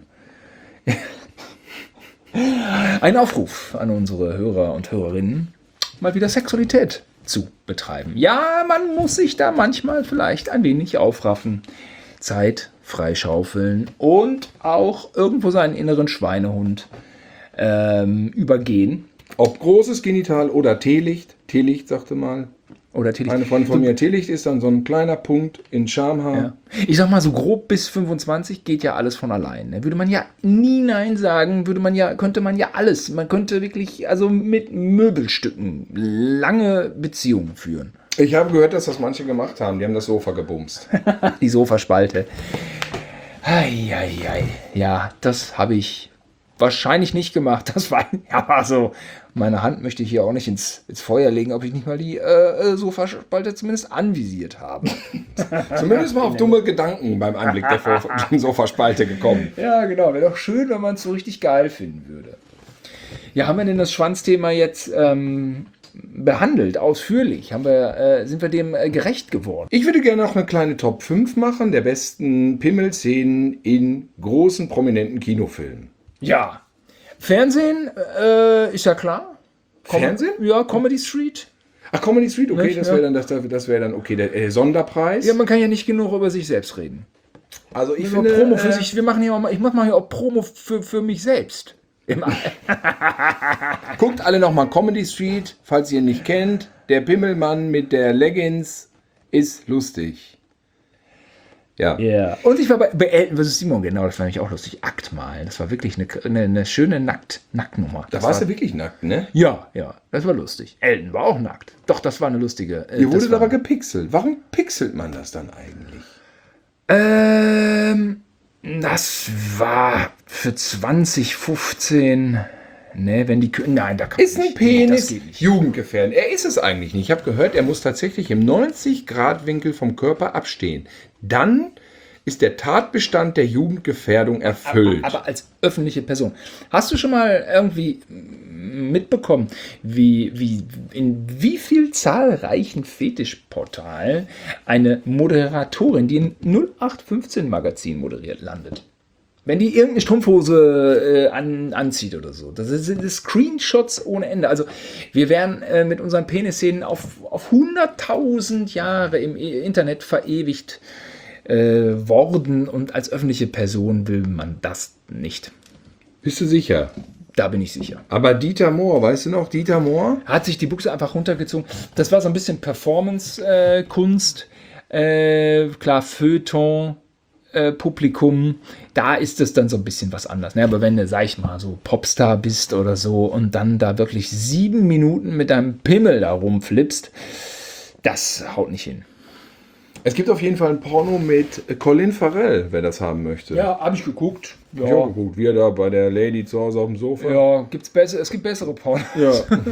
Ein Aufruf an unsere Hörer und Hörerinnen, mal wieder Sexualität zu betreiben. Ja, man muss sich da manchmal vielleicht ein wenig aufraffen. Zeit freischaufeln und auch irgendwo seinen inneren Schweinehund übergehen. Ob großes Genital oder Teelicht. Teelicht, sagte mal. Oder Teelicht. Eine Freundin von mir, Teelicht ist dann so ein kleiner Punkt in Schamhaar. Ja. Ich sag mal, so grob bis 25 geht ja alles von allein. Ne? Würde man ja nie Nein sagen, könnte man ja alles. Man könnte wirklich, also mit Möbelstücken lange Beziehungen führen. Ich habe gehört, dass das manche gemacht haben. Die haben das Sofa gebumst. Die Sofaspalte. Eieiei. Ja, das habe ich wahrscheinlich nicht gemacht. Das war ja also. Meine Hand möchte ich hier auch nicht ins Feuer legen, ob ich nicht mal die Sofaspalte zumindest anvisiert habe. Zumindest mal auf dumme Gedanken beim Anblick der Sofaspalte gekommen. Ja, genau. Wäre doch schön, wenn man es so richtig geil finden würde. Ja, haben wir denn das Schwanzthema jetzt behandelt, ausführlich? Sind wir dem gerecht geworden? Ich würde gerne noch eine kleine Top 5 machen der besten Pimmelszenen in großen, prominenten Kinofilmen. Ja. Fernsehen ist ja klar. Fernsehen? Ja, Comedy Street. Ach, Comedy Street, okay, Nicht, das wäre dann okay, der Sonderpreis. Ja, man kann ja nicht genug über sich selbst reden. Also ich Promo finde, für sich. Ich mache mal hier auch Promo für mich selbst. guckt alle nochmal Comedy Street, falls ihr ihn nicht kennt. Der Pimmelmann mit der Leggings ist lustig. Ja. Yeah. Und ich war bei Elton vs. Simon, genau, das fand ich auch lustig. Akt mal. Das war wirklich eine schöne Nacktnummer. Da warst du wirklich nackt, ne? Ja, das war lustig. Elton war auch nackt. Doch, das war eine lustige. Ihr wurdet aber gepixelt. Warum pixelt man das dann eigentlich? Das war für 2015. Ne, wenn die nein, da kann ist ein Penis das geht nicht. jugendgefährdend. Er ist es eigentlich nicht. Ich habe gehört, er muss tatsächlich im 90-Grad-Winkel vom Körper abstehen. Dann ist der Tatbestand der Jugendgefährdung erfüllt. Aber als öffentliche Person. Hast du schon mal irgendwie mitbekommen, in wie viel zahlreichen Fetischportalen eine Moderatorin, die ein 0815-Magazin moderiert, landet? Wenn die irgendeine Strumpfhose anzieht oder so. Das sind Screenshots ohne Ende. Also wir wären mit unseren Penisszenen auf 100.000 Jahre im Internet verewigt worden. Und als öffentliche Person will man das nicht. Bist du sicher? Da bin ich sicher. Aber Dieter Mohr, weißt du noch, Dieter Mohr? Hat sich die Buchse einfach runtergezogen. Das war so ein bisschen Performance-Kunst. Klar, Feuilleton. Publikum, da ist es dann so ein bisschen was anderes. Ne? Aber wenn du, sag ich mal, so Popstar bist oder so und dann da wirklich 7 Minuten mit deinem Pimmel da rumflippst, das haut nicht hin. Es gibt auf jeden Fall ein Porno mit Colin Farrell, wer das haben möchte. Ja, habe ich geguckt. Ja. Ich auch geguckt, wie er da bei der Lady zu Hause auf dem Sofa. Ja, es gibt bessere Pornos. Ja.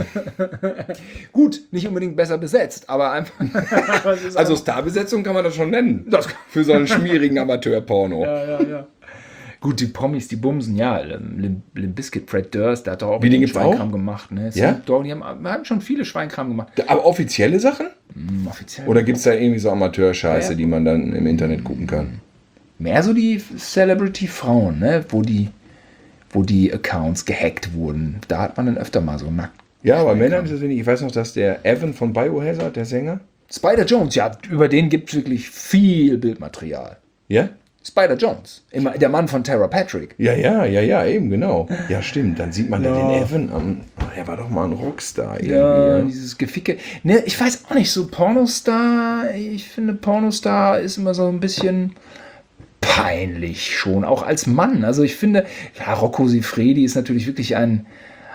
Gut, nicht unbedingt besser besetzt, aber einfach. Also Starbesetzung kann man das schon nennen. Für so einen schmierigen Amateurporno. Ja. Gut, die Promis, die bumsen, ja. Limp Bizkit, Fred Durst, der hat doch auch Wie, den gibt's Schweinkram auch? gemacht. Ne? Ja? Dogg, die haben schon viele Schweinkram gemacht. Aber offizielle Sachen? Offiziell. Oder gibt es da irgendwie so Amateurscheiße, Ja. die man dann im Internet gucken kann? Mehr so die Celebrity-Frauen, ne? wo die Accounts gehackt wurden. Da hat man dann öfter mal so nackt. Ja, aber Männern ist das wenig. Ich weiß noch, dass der Evan von Biohazard, der Sänger. Spider-Jones, ja, über den gibt es wirklich viel Bildmaterial. Ja? Spider-Jones, der Mann von Tara Patrick. Ja, eben, genau. Ja, stimmt. Dann sieht man da den Evan am. Er war doch mal ein Rockstar. Ja, dieses Geficke. Ne, ich weiß auch nicht, so Pornostar, ich finde Pornostar ist immer so ein bisschen peinlich schon, auch als Mann. Also ich finde, ja, Rocco Siffredi ist natürlich wirklich ein,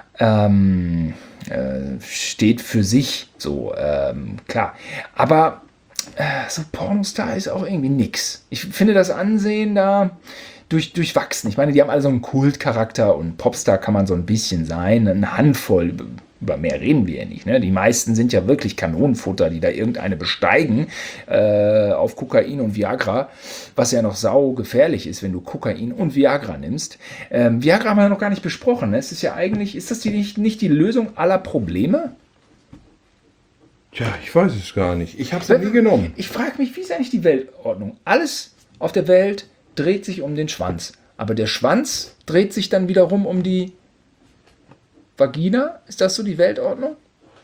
steht für sich, so, klar. Aber so Pornostar ist auch irgendwie nix. Ich finde das Ansehen da durchwachsen. Ich meine, die haben alle so einen Kultcharakter und Popstar kann man so ein bisschen sein. Eine Handvoll, über mehr reden wir ja nicht. Ne? Die meisten sind ja wirklich Kanonenfutter, die da irgendeine besteigen auf Kokain und Viagra, was ja noch sau gefährlich ist, wenn du Kokain und Viagra nimmst. Viagra haben wir ja noch gar nicht besprochen. Ne? Es ist ja eigentlich, ist das nicht die Lösung aller Probleme? Tja, ich weiß es gar nicht. Ich habe es nie genommen. Ich frage mich, wie ist eigentlich die Weltordnung? Alles auf der Welt dreht sich um den Schwanz. Aber der Schwanz dreht sich dann wiederum um die Vagina? Ist das so die Weltordnung?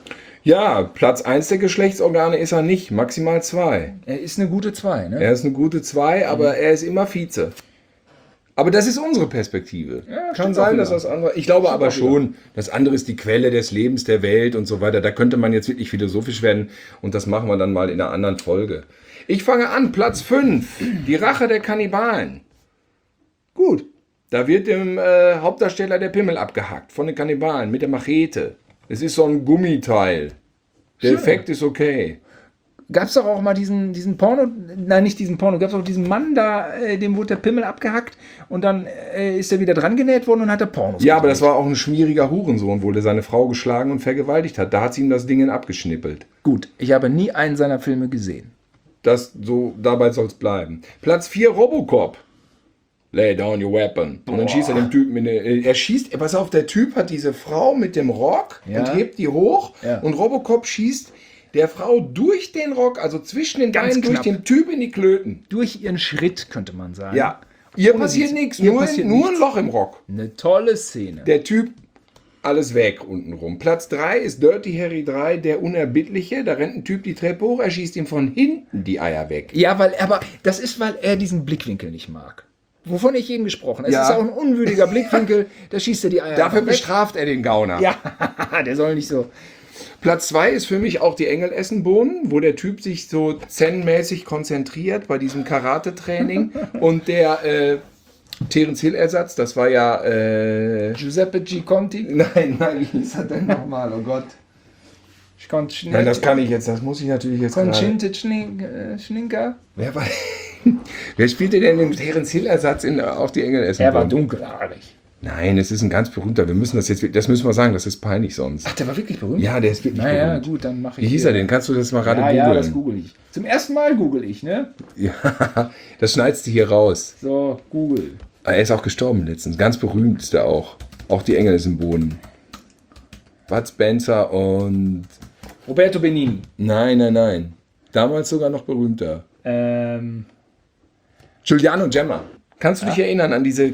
Ja, Platz 1 der Geschlechtsorgane ist er nicht, maximal 2. Er ist eine gute 2, ne? Er ist eine gute 2, aber er ist immer Vize. Aber das ist unsere Perspektive. Ja, Kann stimmt sein, auch dass wieder. das andere. Ich glaube aber auch schon, das andere ist die Quelle des Lebens, der Welt und so weiter. Da könnte man jetzt wirklich philosophisch werden und das machen wir dann mal in einer anderen Folge. Ich fange an, Platz 5. Die Rache der Kannibalen. Gut. Da wird dem Hauptdarsteller der Pimmel abgehackt von den Kannibalen mit der Machete. Es ist so ein Gummiteil. Der Schön. Effekt ist okay. Gab es doch auch mal diesen Porno, nein, nicht diesen Porno, gab es auch diesen Mann da, dem wurde der Pimmel abgehackt und dann ist er wieder dran genäht worden und hat er Pornos Ja, aber gedreht. das war auch ein schmieriger Hurensohn wohl, der seine Frau geschlagen und vergewaltigt hat. Da hat sie ihm das Ding abgeschnippelt. Gut, ich habe nie einen seiner Filme gesehen. Dabei soll es bleiben. Platz 4, Robocop. Lay down your weapon. Und dann schießt er den Typen er schießt, pass auf, der Typ hat diese Frau mit dem Rock Ja. und hebt die hoch Ja. und Robocop schießt der Frau durch den Rock, also zwischen den Ganz Beinen, durch knapp. den Typ in die Klöten. Durch ihren Schritt, könnte man sagen. Ja. Ihr Ohne passiert sie- nichts, ihr nur passiert ein nichts. Loch im Rock. Eine tolle Szene. Der Typ, alles weg untenrum. Platz 3 ist Dirty Harry 3, der Unerbittliche. Da rennt ein Typ die Treppe hoch, er schießt ihm von hinten die Eier weg. Ja, aber das ist, weil er diesen Blickwinkel nicht mag. Wovon ich eben gesprochen habe. Es Ja. ist auch ein unwürdiger Blickwinkel, da schießt er die Eier Dafür einfach weg. bestraft er den Gauner. Ja, der soll nicht so. Platz 2 ist für mich auch die Engelessenbohnen, wo der Typ sich so zen-mäßig konzentriert bei diesem Karate-Training. Und der Terence Hill-Ersatz, das war ja... Giuseppe G. Conti. Nein, wie hieß er denn nochmal? Oh Gott. Nein, das kann ich jetzt, das muss ich natürlich jetzt gerade... Conchinte Schninker. Wer spielte denn den Terence Hill-Ersatz auf die Engelessenbohnen? Er war dunkelhaarig. Nein, es ist ein ganz berühmter. Das müssen wir sagen, das ist peinlich sonst. Ach, der war wirklich berühmt? Ja, der ist wirklich Naja, berühmt. gut, dann mache ich. Wie hieß er denn? Kannst du das mal gerade Ja, das googeln? google ich. Zum ersten Mal google ich, ne? Ja, das schneidest du hier raus. So, Google. Er ist auch gestorben letztens. Ganz berühmt ist er auch. Auch die Engel ist im Boden. Bud Spencer und... Roberto Benigni. Nein. Damals sogar noch berühmter. Giuliano Gemma. Kannst du dich erinnern an diese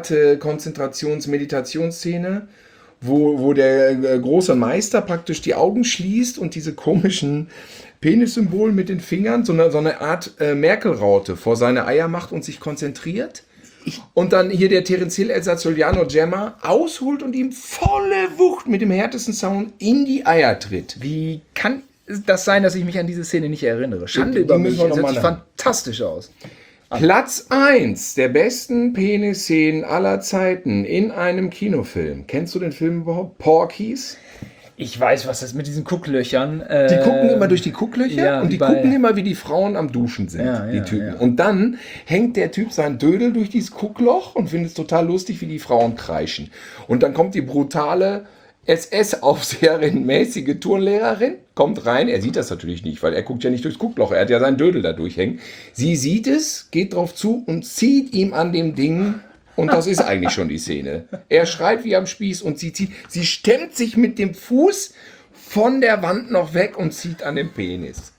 Karate-Konzentrations-Meditationsszene, wo der große Meister praktisch die Augen schließt und diese komischen Penissymbole mit den Fingern, so eine Art Merkel-Raute vor seine Eier macht und sich konzentriert? Und dann hier der Terence Hill-Ersatz Giuliano Gemma ausholt und ihm volle Wucht mit dem härtesten Sound in die Eier tritt. Wie kann das sein, dass ich mich an diese Szene nicht erinnere? Schande Die über müssen mich. wir Das noch hört sich mal nach. fantastisch aus. Platz 1 der besten Penisszenen aller Zeiten in einem Kinofilm. Kennst du den Film überhaupt? Porky's? Ich weiß, was das mit diesen Gucklöchern. Die gucken immer durch die Gucklöcher ja, und die bei- gucken immer, wie die Frauen am Duschen sind, Ja, die ja, Typen. ja. Und dann hängt der Typ sein Dödel durch dieses Guckloch und findet es total lustig, wie die Frauen kreischen. Und dann kommt die brutale SS-Aufseherin, mäßige Turnlehrerin, kommt rein. Er sieht das natürlich nicht, weil er guckt ja nicht durchs Guckloch. Er hat ja seinen Dödel da durchhängen. Sie sieht es, geht drauf zu und zieht ihm an dem Ding. Und das ist eigentlich schon die Szene. Er schreit wie am Spieß und sie zieht. Sie stemmt sich mit dem Fuß von der Wand noch weg und zieht an dem Penis.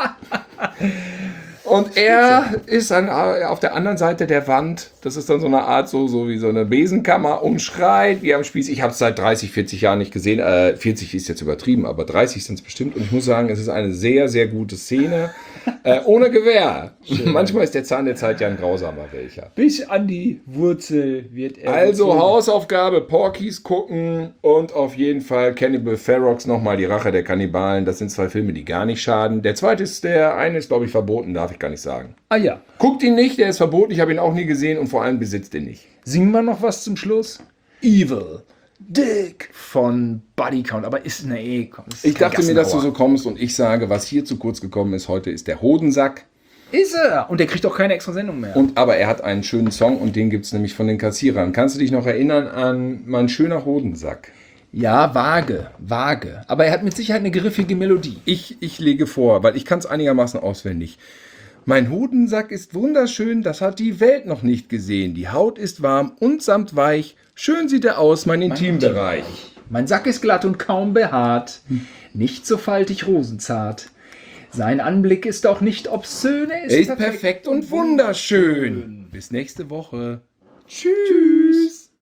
Und er ist dann auf der anderen Seite der Wand, das ist dann so eine Art, so wie so eine Besenkammer, und schreit wie am Spieß. Ich habe es seit 30, 40 Jahren nicht gesehen. 40 ist jetzt übertrieben, aber 30 sind es bestimmt. Und ich muss sagen, es ist eine sehr, sehr gute Szene. Ohne Gewehr. Manchmal ist der Zahn der Zeit ja ein grausamer welcher. Bis an die Wurzel wird er. Also gezogen. Hausaufgabe, Porky's gucken und auf jeden Fall Cannibal Ferox, nochmal die Rache der Kannibalen. Das sind 2 Filme, die gar nicht schaden. Der eine ist, glaube ich, verboten, darf ich gar nicht sagen. Ah ja. Guckt ihn nicht, der ist verboten, ich habe ihn auch nie gesehen und vor allem besitzt ihn nicht. Singen wir noch was zum Schluss? Evil Dick von Body Count. Aber ist, komm. Das ist Ich kein dachte mir, dass du Gassenhauer. so kommst und ich sage, was hier zu kurz gekommen ist heute, ist der Hodensack. Ist er. Und der kriegt auch keine extra Sendung mehr. Aber er hat einen schönen Song und den gibt es nämlich von den Kassierern. Kannst du dich noch erinnern an Mein schöner Hodensack? Ja, vage. Aber er hat mit Sicherheit eine griffige Melodie. Ich lege vor, weil ich kann es einigermaßen auswendig. Mein Hodensack ist wunderschön, das hat die Welt noch nicht gesehen. Die Haut ist warm und samtweich. Schön sieht er aus, mein Intimbereich. Mein Sack ist glatt und kaum behaart, nicht so faltig rosenzart. Sein Anblick ist auch nicht obszön, Er ist perfekt und wunderschön. Bis nächste Woche. Tschüss.